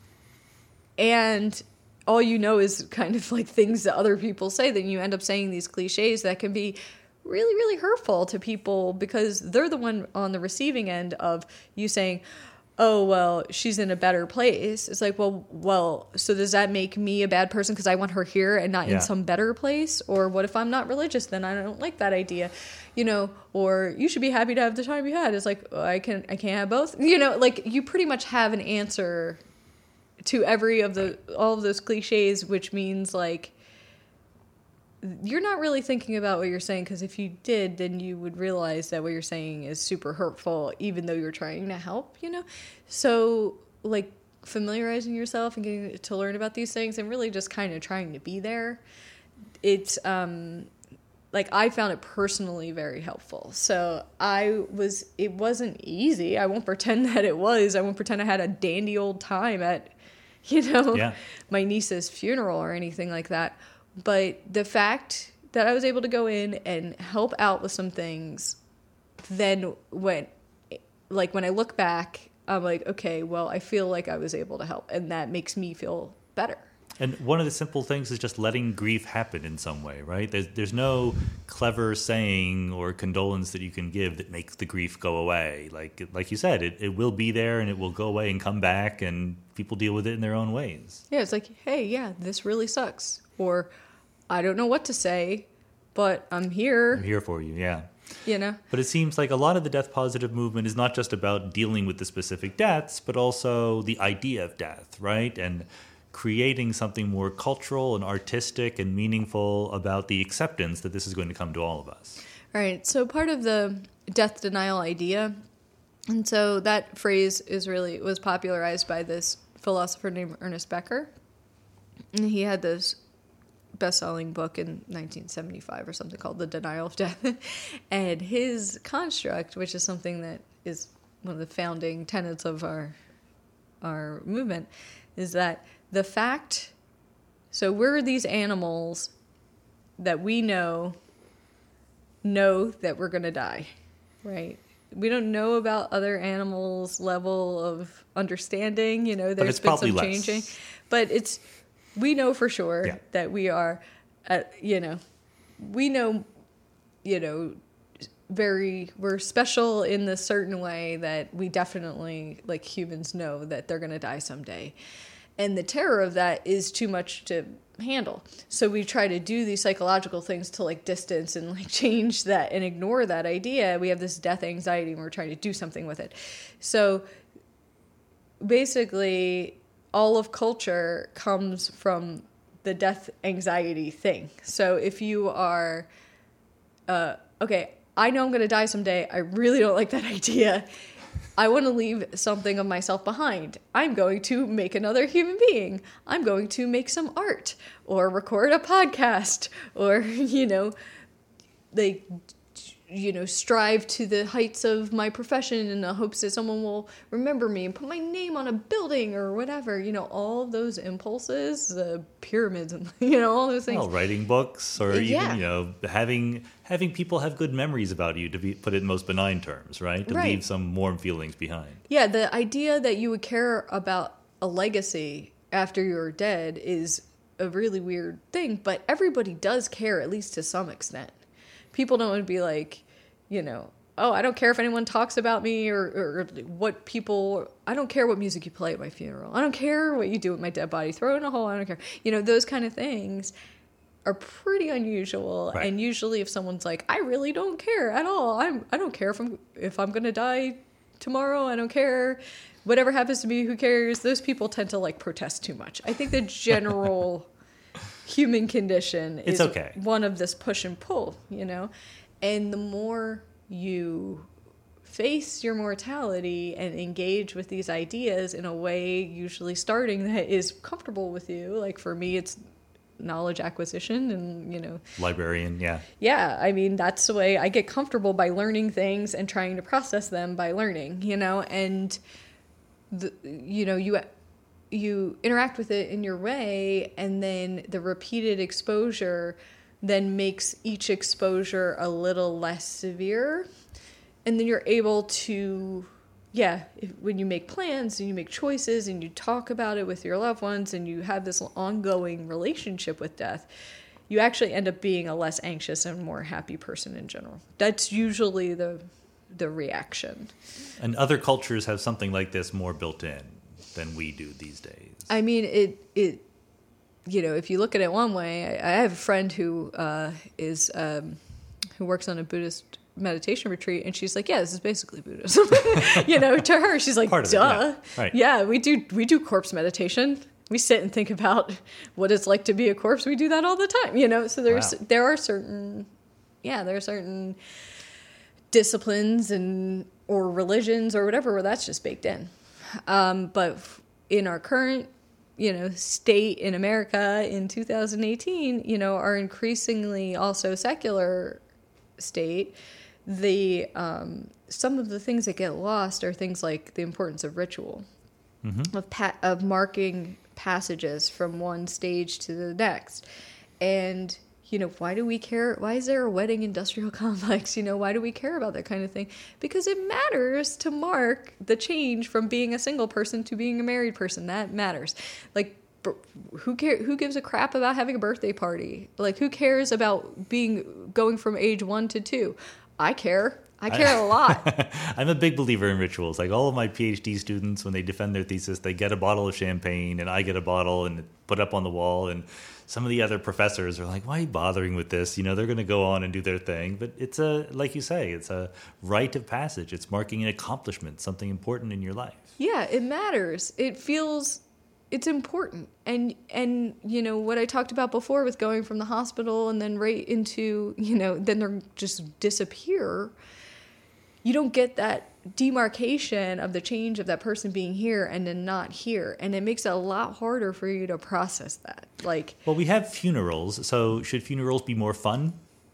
and all you know is kind of like things that other people say, then you end up saying these cliches that can be really, really hurtful to people because they're the one on the receiving end of you saying, oh, well, she's in a better place. It's like, well, well, so does that make me a bad person because I want her here and not yeah. in some better place? Or what if I'm not religious? Then I don't like that idea, you know, or you should be happy to have the time you had. It's like, oh, I can, I can't have both. You know, like you pretty much have an answer to every of the all of those cliches, which means like you're not really thinking about what you're saying, because if you did, then you would realize that what you're saying is super hurtful, even though you're trying to help, you know? So like familiarizing yourself and getting to learn about these things and really just kind of trying to be there. It's um like I found it personally very helpful. So I was, it wasn't easy. I won't pretend that it was. I won't pretend I had a dandy old time at, you know, Yeah. my niece's funeral or anything like that. But the fact that I was able to go in and help out with some things, then when, like when I look back, I'm like, okay, well, I feel like I was able to help, and that makes me feel better. And one of the simple things is just letting grief happen in some way, right? There's, there's no clever saying or condolence that you can give that makes the grief go away. Like like you said, it, it will be there and it will go away and come back, and people deal with it in their own ways. Yeah, it's like, hey, yeah, this really sucks. Or I don't know what to say, but I'm here. I'm here for you, yeah. You know? But it seems like a lot of the death positive movement is not just about dealing with the specific deaths, but also the idea of death, right? And creating something more cultural and artistic and meaningful about the acceptance that this is going to come to all of us. All right. So part of the death denial idea, and so that phrase is really was popularized by this philosopher named Ernest Becker. And he had this best-selling book in nineteen seventy-five or something called The Denial of Death. And his construct, which is something that is one of the founding tenets of our our movement, is that the fact, so we're these animals that we know, know that we're going to die, right? We don't know about other animals' level of understanding, you know, But there's it's been probably some less. changing. But it's, we know for sure Yeah. that we are, uh, you know, we know, you know, very, we're special in this certain way that we definitely, like humans, know that they're going to die someday. And the terror of that is too much to handle. So we try to do these psychological things to like distance and like change that and ignore that idea. We have this death anxiety and we're trying to do something with it. So basically all of culture comes from the death anxiety thing. So if you are, uh, okay, I know I'm going to die someday. I really don't like that idea. I want to leave something of myself behind. I'm going to make another human being. I'm going to make some art or record a podcast or, you know, like, you know, strive to the heights of my profession in the hopes that someone will remember me and put my name on a building or whatever. You know, all of those impulses, the pyramids and, you know, all those things. Well, writing books or even, Yeah. you know, having having people have good memories about you, to be put it in most benign terms, right? To Right. leave some warm feelings behind. Yeah, the idea that you would care about a legacy after you're dead is a really weird thing, but everybody does care, at least to some extent. People don't want to be like, you know, oh, I don't care if anyone talks about me or, or what people, I don't care what music you play at my funeral. I don't care what you do with my dead body. Throw it in a hole. I don't care. You know, those kind of things are pretty unusual. Right. And usually if someone's like, I really don't care at all. I'm, I don't care if I'm, if I'm going to die tomorrow. I don't care. Whatever happens to me, who cares? Those people tend to like protest too much. I think the general human condition It's is okay. one of this push and pull, you know? And the more you face your mortality and engage with these ideas in a way, usually starting that is comfortable with you. Like for me, it's knowledge acquisition and, you know, Librarian, yeah. yeah, I mean, that's the way I get comfortable, by learning things and trying to process them by learning, you know, and, the, you know, you you interact with it in your way, and then the repeated exposure then makes each exposure a little less severe. And then you're able to, yeah, if, when you make plans and you make choices and you talk about it with your loved ones and you have this ongoing relationship with death, you actually end up being a less anxious and more happy person in general. That's usually the the reaction. And other cultures have something like this more built in than we do these days. I mean, it, it you know, if you look at it one way, I, I have a friend who uh, is, um, who works on a Buddhist meditation retreat, and she's like, yeah, this is basically Buddhism. You know, to her, she's like, Part of duh. it, yeah. Right. Yeah, we do, we do corpse meditation. We sit and think about what it's like to be a corpse. We do that all the time, you know? So there's, Wow. there are certain, yeah, there are certain disciplines and, or religions or whatever, where that's just baked in. Um, but in our current you know, state in America in two thousand eighteen, you know, are increasingly also secular state, the um, some of the things that get lost are things like the importance of ritual, mm-hmm. of pa- of marking passages from one stage to the next. And, you know, why do we care? Why is there a wedding industrial complex? You know, why do we care about that kind of thing? Because it matters to mark the change from being a single person to being a married person. That matters. Like, who care, who gives a crap about having a birthday party? Like, who cares about being going from age one to two? I care. I care I, a lot. I'm a big believer in rituals. Like, all of my PhD students, when they defend their thesis, they get a bottle of champagne, and I get a bottle and put up on the wall. And some of the other professors are like, why are you bothering with this? You know, they're going to go on and do their thing. But it's a, like you say, it's a rite of passage. It's marking an accomplishment, something important in your life. Yeah, it matters. It feels... It's important. And, and, you know, what I talked about before with going from the hospital and then right into, you know, then they're just disappear. You don't get that demarcation of the change of that person being here and then not here. And it makes it a lot harder for you to process that. Like, well, we have funerals. So should funerals be more fun?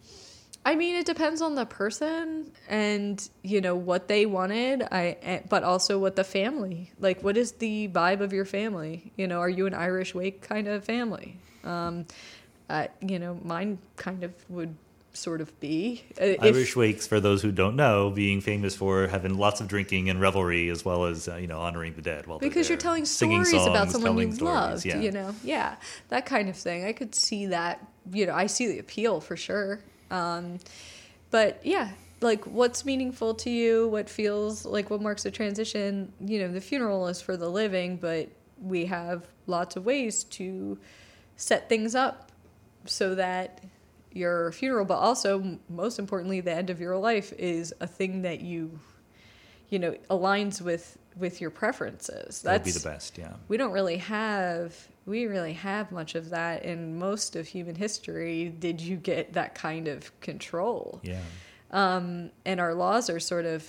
I mean, it depends on the person and, you know, what they wanted, I, but also what the family, like, what is the vibe of your family? You know, are you an Irish wake kind of family? Um, uh, you know, mine kind of would sort of be. Uh, Irish if, wakes, for those who don't know, being famous for having lots of drinking and revelry as well as, uh, you know, honoring the dead. While because you're telling stories songs, about someone you stories, loved, yeah. you know? Yeah, that kind of thing. I could see that, you know, I see the appeal for sure. Um, but yeah, like, what's meaningful to you, what feels like, what marks a transition. You know, the funeral is for the living, but we have lots of ways to set things up so that your funeral, but also most importantly, the end of your life is a thing that you, you know, aligns with, with your preferences. That would be the best. Yeah. We don't really have, we really have much of that in most of human history. Did you get that kind of control? Yeah. Um, and our laws are sort of,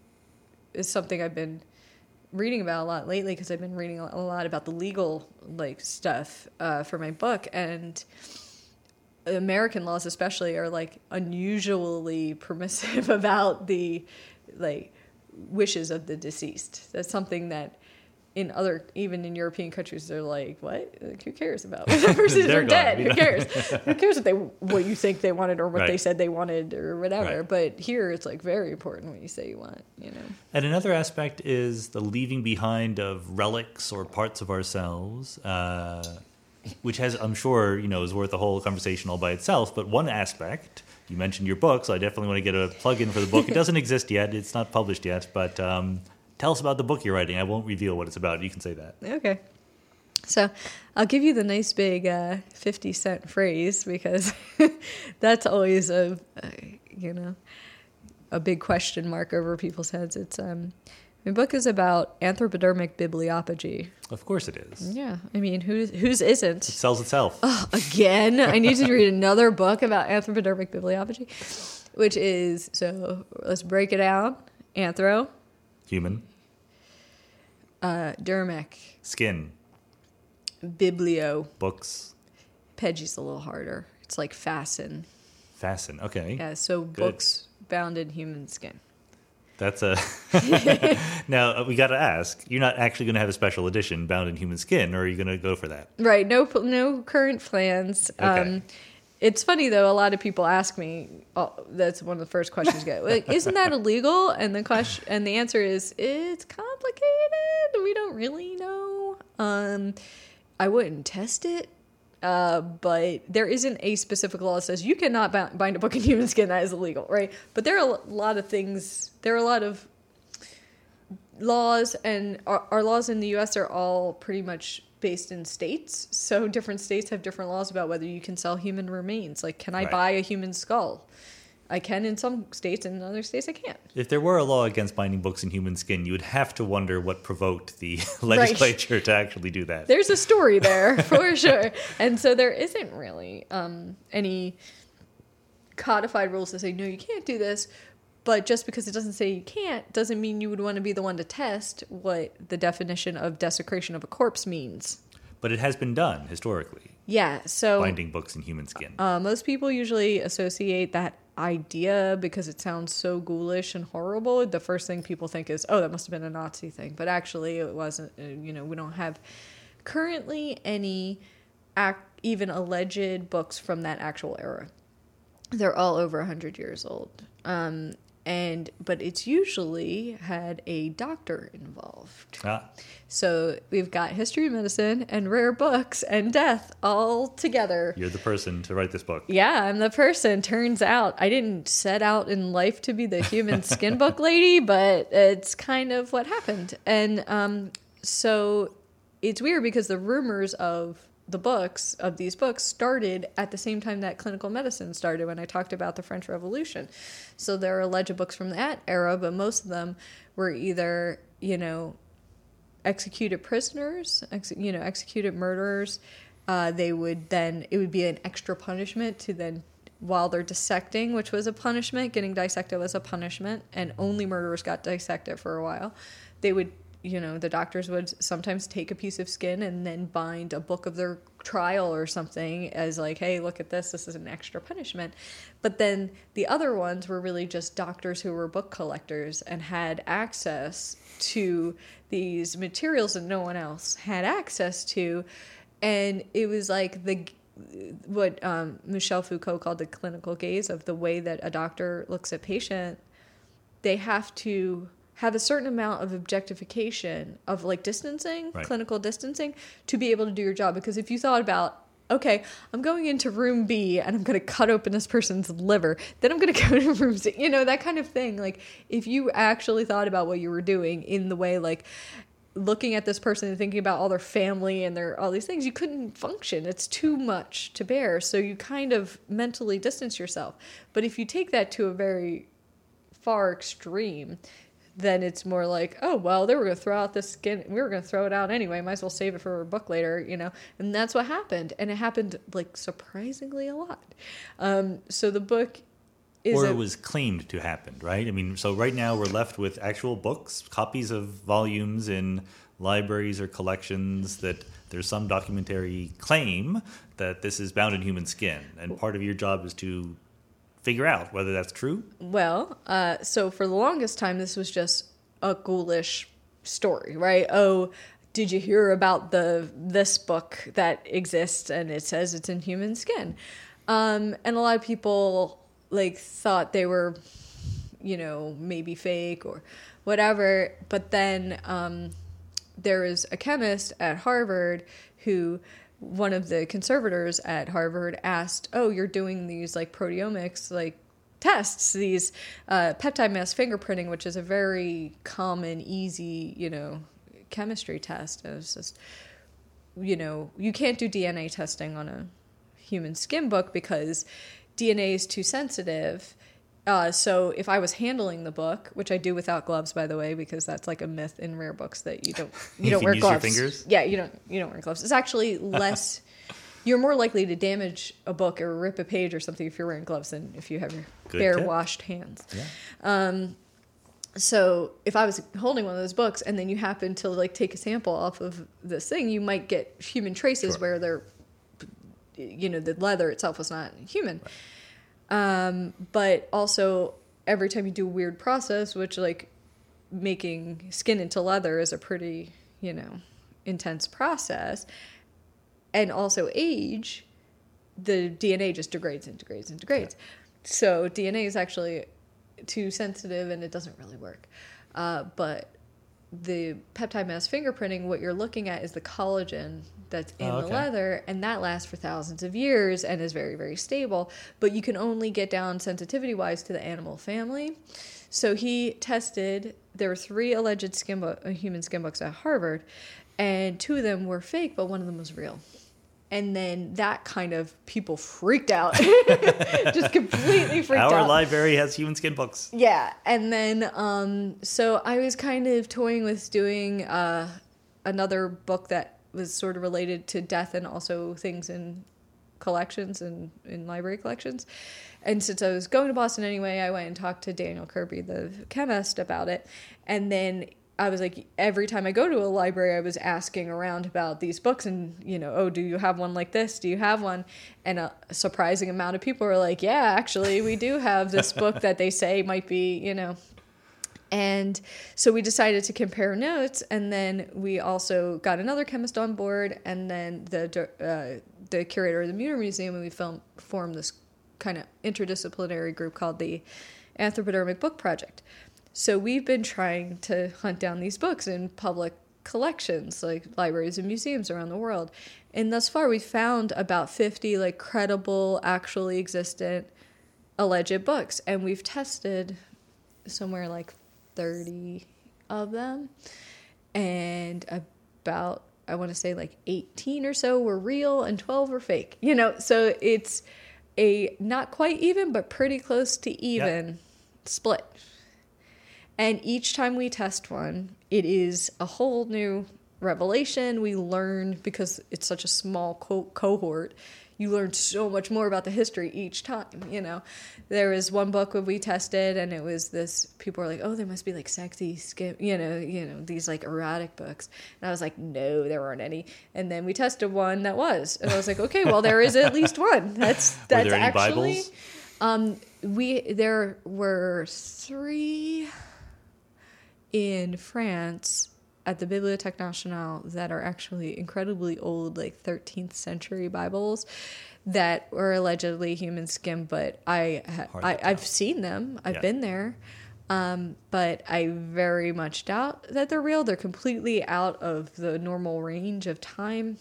is something I've been reading about a lot lately because I've been reading a lot about the legal like stuff uh, for my book, and American laws especially are like unusually permissive about the like wishes of the deceased. That's something that in other, even in European countries, they're like, what? Like, who cares about when the person is dead? Who cares? Who cares what they, what you think they wanted or what right. they said they wanted or whatever? Right. But here it's like very important what you say you want, you know. And another aspect is the leaving behind of relics or parts of ourselves, uh, which has, I'm sure, you know, is worth a whole conversation all by itself. But one aspect, you mentioned your book, so I definitely want to get a plug in for the book. It doesn't exist yet. It's not published yet, but um, tell us about the book you're writing. I won't reveal what it's about. You can say that. Okay. So I'll give you the nice big uh, fifty cent phrase because that's always a, uh, you know, a big question mark over people's heads. It's um, my book is about anthropodermic bibliophagy. Of course it is. Yeah. I mean, whose whose isn't? It sells itself. Oh, again, I need to read another book about anthropodermic bibliophagy, which is, so let's break it down. Anthro. Human. Uh, dermic. Skin. Biblio. Books. Peggy's a little harder. It's like fasten. Fasten, okay. Yeah, so Good. Books bound in human skin. That's a... Now, we got to ask, you're not actually going to have a special edition bound in human skin, or are you going to go for that? Right, no no current plans. Okay. Um, it's funny, though, a lot of people ask me, oh, that's one of the first questions you get, like, isn't that illegal? And the question, and the answer is, it's complicated. We don't really know. Um, I wouldn't test it. Uh, but there isn't a specific law that says you cannot bind a book in human skin. That is illegal, right? But there are a lot of things. There are a lot of laws, and our, our laws in the U S are all pretty much based in states. So different states have different laws about whether you can sell human remains. Like, can I right. buy a human skull? I can in some states, and in other states I can't. If there were a law against binding books in human skin, you would have to wonder what provoked the legislature right. to actually do that. There's a story there, for sure. And so there isn't really um, any codified rules that say, no, you can't do this. But just because it doesn't say you can't doesn't mean you would want to be the one to test what the definition of desecration of a corpse means. But it has been done historically, Yeah, so binding books in human skin. uh, most people usually associate that idea because it sounds so ghoulish and horrible. The first thing people think is, oh, that must have been a Nazi thing. But actually, it wasn't. uh, You know, we don't have currently any ac- even alleged books from that actual era. They're all over one hundred years old. Um, and but it's usually had a doctor involved. Ah, So we've got history of medicine and rare books and death all together. you're the person to write this book. Yeah, I'm the person. Turns out I didn't set out in life to be the human skin book lady, but it's kind of what happened. And um, so it's weird because the rumors of the books, of these books, started at the same time that clinical medicine started when I talked about the French Revolution. So there are alleged books from that era, but most of them were either, you know, executed prisoners, ex- you know, executed murderers. Uh, they would then, it would be an extra punishment to then, while they're dissecting, which was a punishment, getting dissected was a punishment, and only murderers got dissected for a while. They would, you know, the doctors would sometimes take a piece of skin and then bind a book of their trial or something as like, hey, look at this, this is an extra punishment. But then the other ones were really just doctors who were book collectors and had access to these materials that no one else had access to. And it was like the what um, Michel Foucault called the clinical gaze of the way that a doctor looks at patient. They have to have a certain amount of objectification of like distancing, Right. clinical distancing, to be able to do your job. Because if you thought about, okay, I'm going into room B and I'm going to cut open this person's liver, then I'm going to go to room C, you know, that kind of thing. Like if you actually thought about what you were doing in the way, like looking at this person and thinking about all their family and their all these things, you couldn't function. It's too much to bear. So you kind of mentally distance yourself. But if you take that to a very far extreme, then it's more like, oh, well, they were going to throw out this skin. We were going to throw it out anyway. Might as well save it for a book later, you know? And that's what happened. And it happened, like, surprisingly a lot. Um, so the book is... Or a, it was claimed to happen, right? I mean, so right now we're left with actual books, copies of volumes in libraries or collections that there's some documentary claim that this is bound in human skin. And part of your job is to figure out whether that's true. Well, uh, so for the longest time, this was just a ghoulish story, right? Oh, did you hear about the this book that exists and it says it's in human skin? Um, and a lot of people like thought they were, you know, maybe fake or whatever. But then um, there was a chemist at Harvard who, one of the conservators at Harvard asked, oh, you're doing these like proteomics, like tests, these uh, peptide mass fingerprinting, which is a very common, easy, you know, chemistry test. And it's just, you know, you can't do D N A testing on a human skin book because D N A is too sensitive. Uh, so if I was handling the book, which I do without gloves, by the way, because that's like a myth in rare books that you don't you, You don't can wear use your gloves. fingers? Yeah, you don't you don't wear gloves. It's actually less. You're more likely to damage a book or rip a page or something if you're wearing gloves than if you have your Good bare tip. washed hands. Yeah. Um, so if I was holding one of those books and then you happen to like take a sample off of this thing, you might get human traces Sure. where they're, you know, the leather itself was not human. Right. Um, but also every time you do a weird process, which like making skin into leather is a pretty, you know, intense process. And also age, the D N A just degrades and degrades and degrades. Yeah. So D N A is actually too sensitive and it doesn't really work. Uh, but the peptide mass fingerprinting, what you're looking at is the collagen that's in oh, okay. the leather, and that lasts for thousands of years and is very, very stable. But you can only get down sensitivity-wise to the animal family. So he tested, there were three alleged skin bo- human skin books at Harvard, and two of them were fake, but one of them was real. And then that kind of, people freaked out. Just completely freaked Our out. Our library has human skin books. Yeah. And then, um, so I was kind of toying with doing uh, another book that was sort of related to death and also things in collections and in library collections. And since I was going to Boston anyway, I went and talked to Daniel Kirby, the chemist, about it. And then I was like, every time I go to a library, I was asking around about these books and, you know, oh, do you have one like this? Do you have one? And a surprising amount of people were like, yeah, actually, we do have this book that they say might be, you know. And so we decided to compare notes, and then we also got another chemist on board, and then the uh, the curator of the Muir Museum, and we film, formed this kind of interdisciplinary group called the Anthropodermic Book Project. So we've been trying to hunt down these books in public collections, like libraries and museums around the world. And thus far, we've found about fifty like credible, actually existent, alleged books. And we've tested somewhere like thirty of them. And about, I want to say like eighteen or so were real and twelve were fake. You know, so it's a not quite even, but pretty close to even yep. split. And each time we test one, it is a whole new revelation. We learn, because it's such a small co- cohort, you learn so much more about the history each time, you know. There was one book that we tested, and it was this, people were like, oh, there must be like sexy skin, you know, you know, these like erotic books. And I was like, no, there aren't any. And then we tested one that was. And I was like, okay, well, there is at least one. That's that's were there any actually Bibles? Um we there were three in France at the Bibliothèque Nationale that are actually incredibly old, like thirteenth century Bibles that were allegedly human skin, but I, I I've seen them. I've yeah. been there. Um, but I very much doubt that they're real. They're completely out of the normal range of time.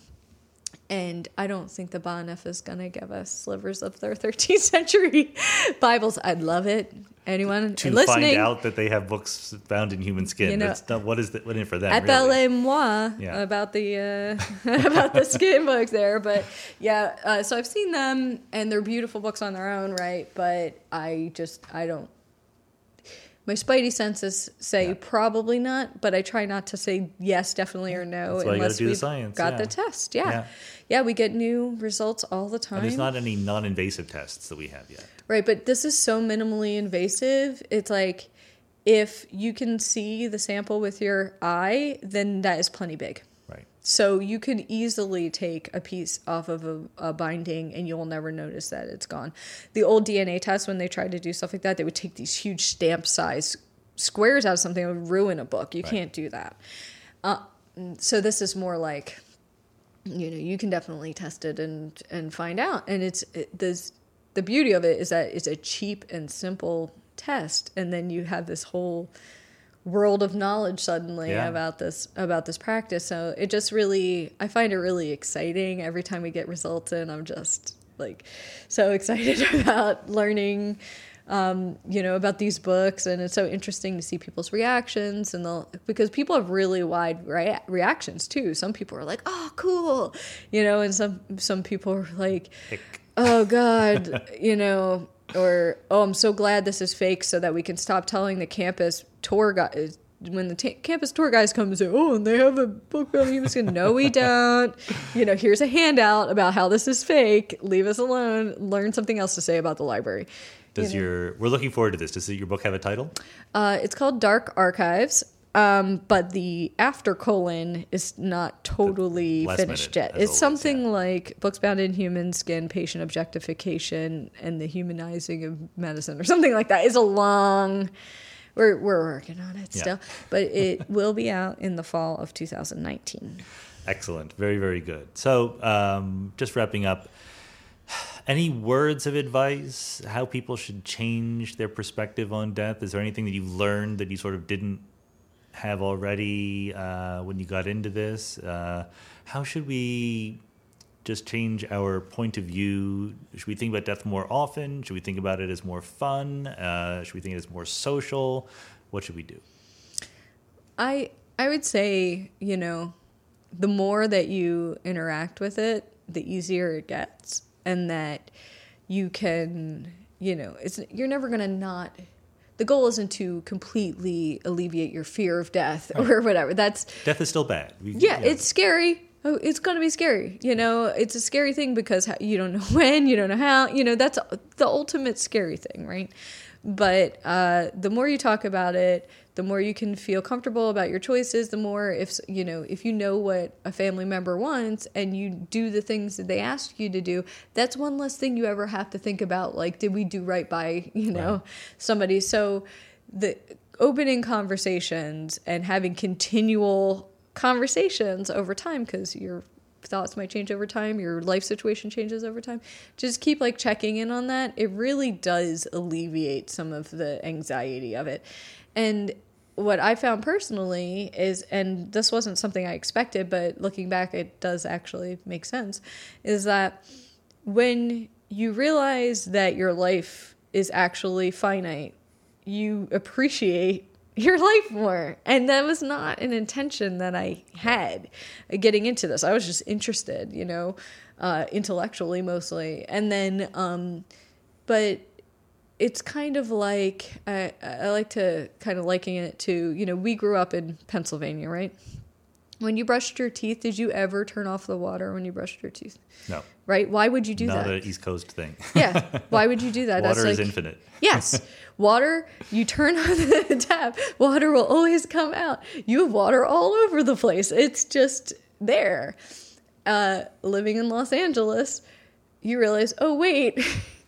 And I don't think the B A N F is going to give us slivers of their thirteenth century Bibles. I'd love it. Anyone to listening, find out that they have books found in human skin. You know, That's not, what is the, what in for them? Appelez-moi really? yeah. about the uh, about the skin books there, but yeah. Uh, so I've seen them, and they're beautiful books on their own, right? But I just I don't. My spidey senses say yeah. probably not, but I try not to say yes, definitely, or no That's why unless we've we've science. got yeah. the test. Yeah. yeah, yeah, we get new results all the time. And there's not any non-invasive tests that we have yet. Right, but this is so minimally invasive. It's like if you can see the sample with your eye, then that is plenty big. Right. So you could easily take a piece off of a, a binding and you'll never notice that it's gone. The old D N A tests, when they tried to do stuff like that, they would take these huge stamp size squares out of something that would ruin a book. You right. can't do that. Uh, so this is more like, you know, you can definitely test it and, and find out. And it's it, this, the beauty of it is that it's a cheap and simple test. And then you have this whole world of knowledge suddenly yeah. about this about this practice. So it just really, I find it really exciting every time we get results in. I'm just like so excited about learning um you know about these books, and it's so interesting to see people's reactions, and they'll because people have really wide rea- reactions too. Some people are like, oh cool, you know, and some some people are like, oh god, you know, or, oh, I'm so glad this is fake so that we can stop telling the campus tour guys, when the t- campus tour guys come and say, oh, and they have a book about human skin. No, we don't. You know, here's a handout about how this is fake. Leave us alone. Learn something else to say about the library. Does you know? your, we're looking forward to this. Does your book have a title? Uh, it's called Dark Archives. Um, but the after colon is not totally finished yet. It's always, something yeah. like Books Bound in Human Skin, Patient Objectification, and the Humanizing of Medicine, or something like that. It's a long, we're we're working on it yeah. still, but it will be out in the fall of two thousand nineteen. Excellent. Very, very good. So um, just wrapping up, any words of advice, how people should change their perspective on death? Is there anything that you've learned that you sort of didn't have already uh, when you got into this? Uh, how should we just change our point of view? Should we think about death more often? Should we think about it as more fun? Uh, should we think it as more social? What should we do? I I would say, you know, the more that you interact with it, the easier it gets, and that you can, you know, it's you're never going to not. The goal isn't to completely alleviate your fear of death or right. whatever. That's death is still bad. We, yeah, yeah, it's scary. Oh, it's going to be scary. You know, it's a scary thing because you don't know when, you don't know how. You know, that's the ultimate scary thing, right? But uh, the more you talk about it, The more you can feel comfortable about your choices, the more if you know if you know what a family member wants and you do the things that they ask you to do, that's one less thing you ever have to think about. Like, did we do right by you know Right. somebody? So the opening conversations and having continual conversations over time, because your thoughts might change over time, your life situation changes over time. Just keep like checking in on that. It really does alleviate some of the anxiety of it. And what I found personally is, and this wasn't something I expected, but looking back, it does actually make sense, is that when you realize that your life is actually finite, you appreciate your life more. And that was not an intention that I had getting into this. I was just interested, you know, uh, intellectually mostly. And then, um, but it's kind of like, I, I like to kind of liken it to, you know, we grew up in Pennsylvania, right? When you brushed your teeth, did you ever turn off the water when you brushed your teeth? No. Right? Why would you do Not that? an East Coast thing. Yeah. Why would you do that? Water That's is like, infinite. Yes. Water, you turn on the tap, water will always come out. You have water all over the place. It's just there. Uh, living in Los Angeles, you realize, oh, wait,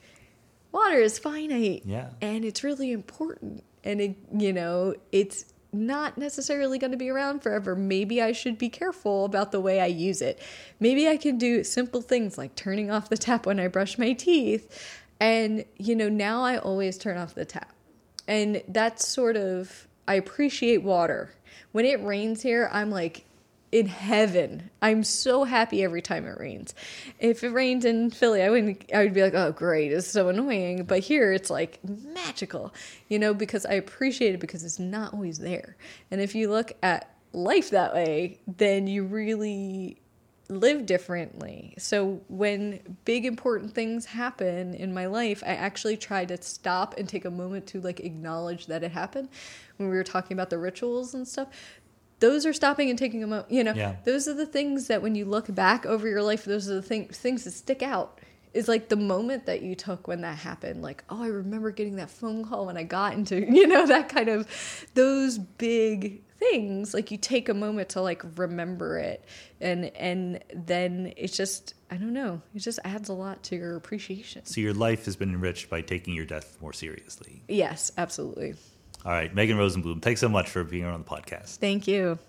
water is finite. Yeah. And it's really important. And, it, you know, it's not necessarily going to be around forever. Maybe I should be careful about the way I use it. Maybe I can do simple things like turning off the tap when I brush my teeth. And, you know, now I always turn off the tap. And that's sort of, I appreciate water. When it rains here, I'm like in heaven. I'm so happy every time it rains. If it rained in Philly, I wouldn't, I would be like, oh, great, it's so annoying. But here it's like magical, you know, because I appreciate it because it's not always there. And if you look at life that way, then you really live differently. So when big important things happen in my life, I actually try to stop and take a moment to like acknowledge that it happened. When we were talking about the rituals and stuff, those are stopping and taking a moment. You know, Yeah. those are the things that when you look back over your life, those are the thing, things that stick out. Is like the moment that you took when that happened. Like, oh, I remember getting that phone call when I got into, you know, that kind of, those big things. Like you take a moment to like remember it. And, and then it's just, I don't know, it just adds a lot to your appreciation. So your life has been enriched by taking your death more seriously. Yes, absolutely. All right, Megan Rosenblum, thanks so much for being on the podcast. Thank you.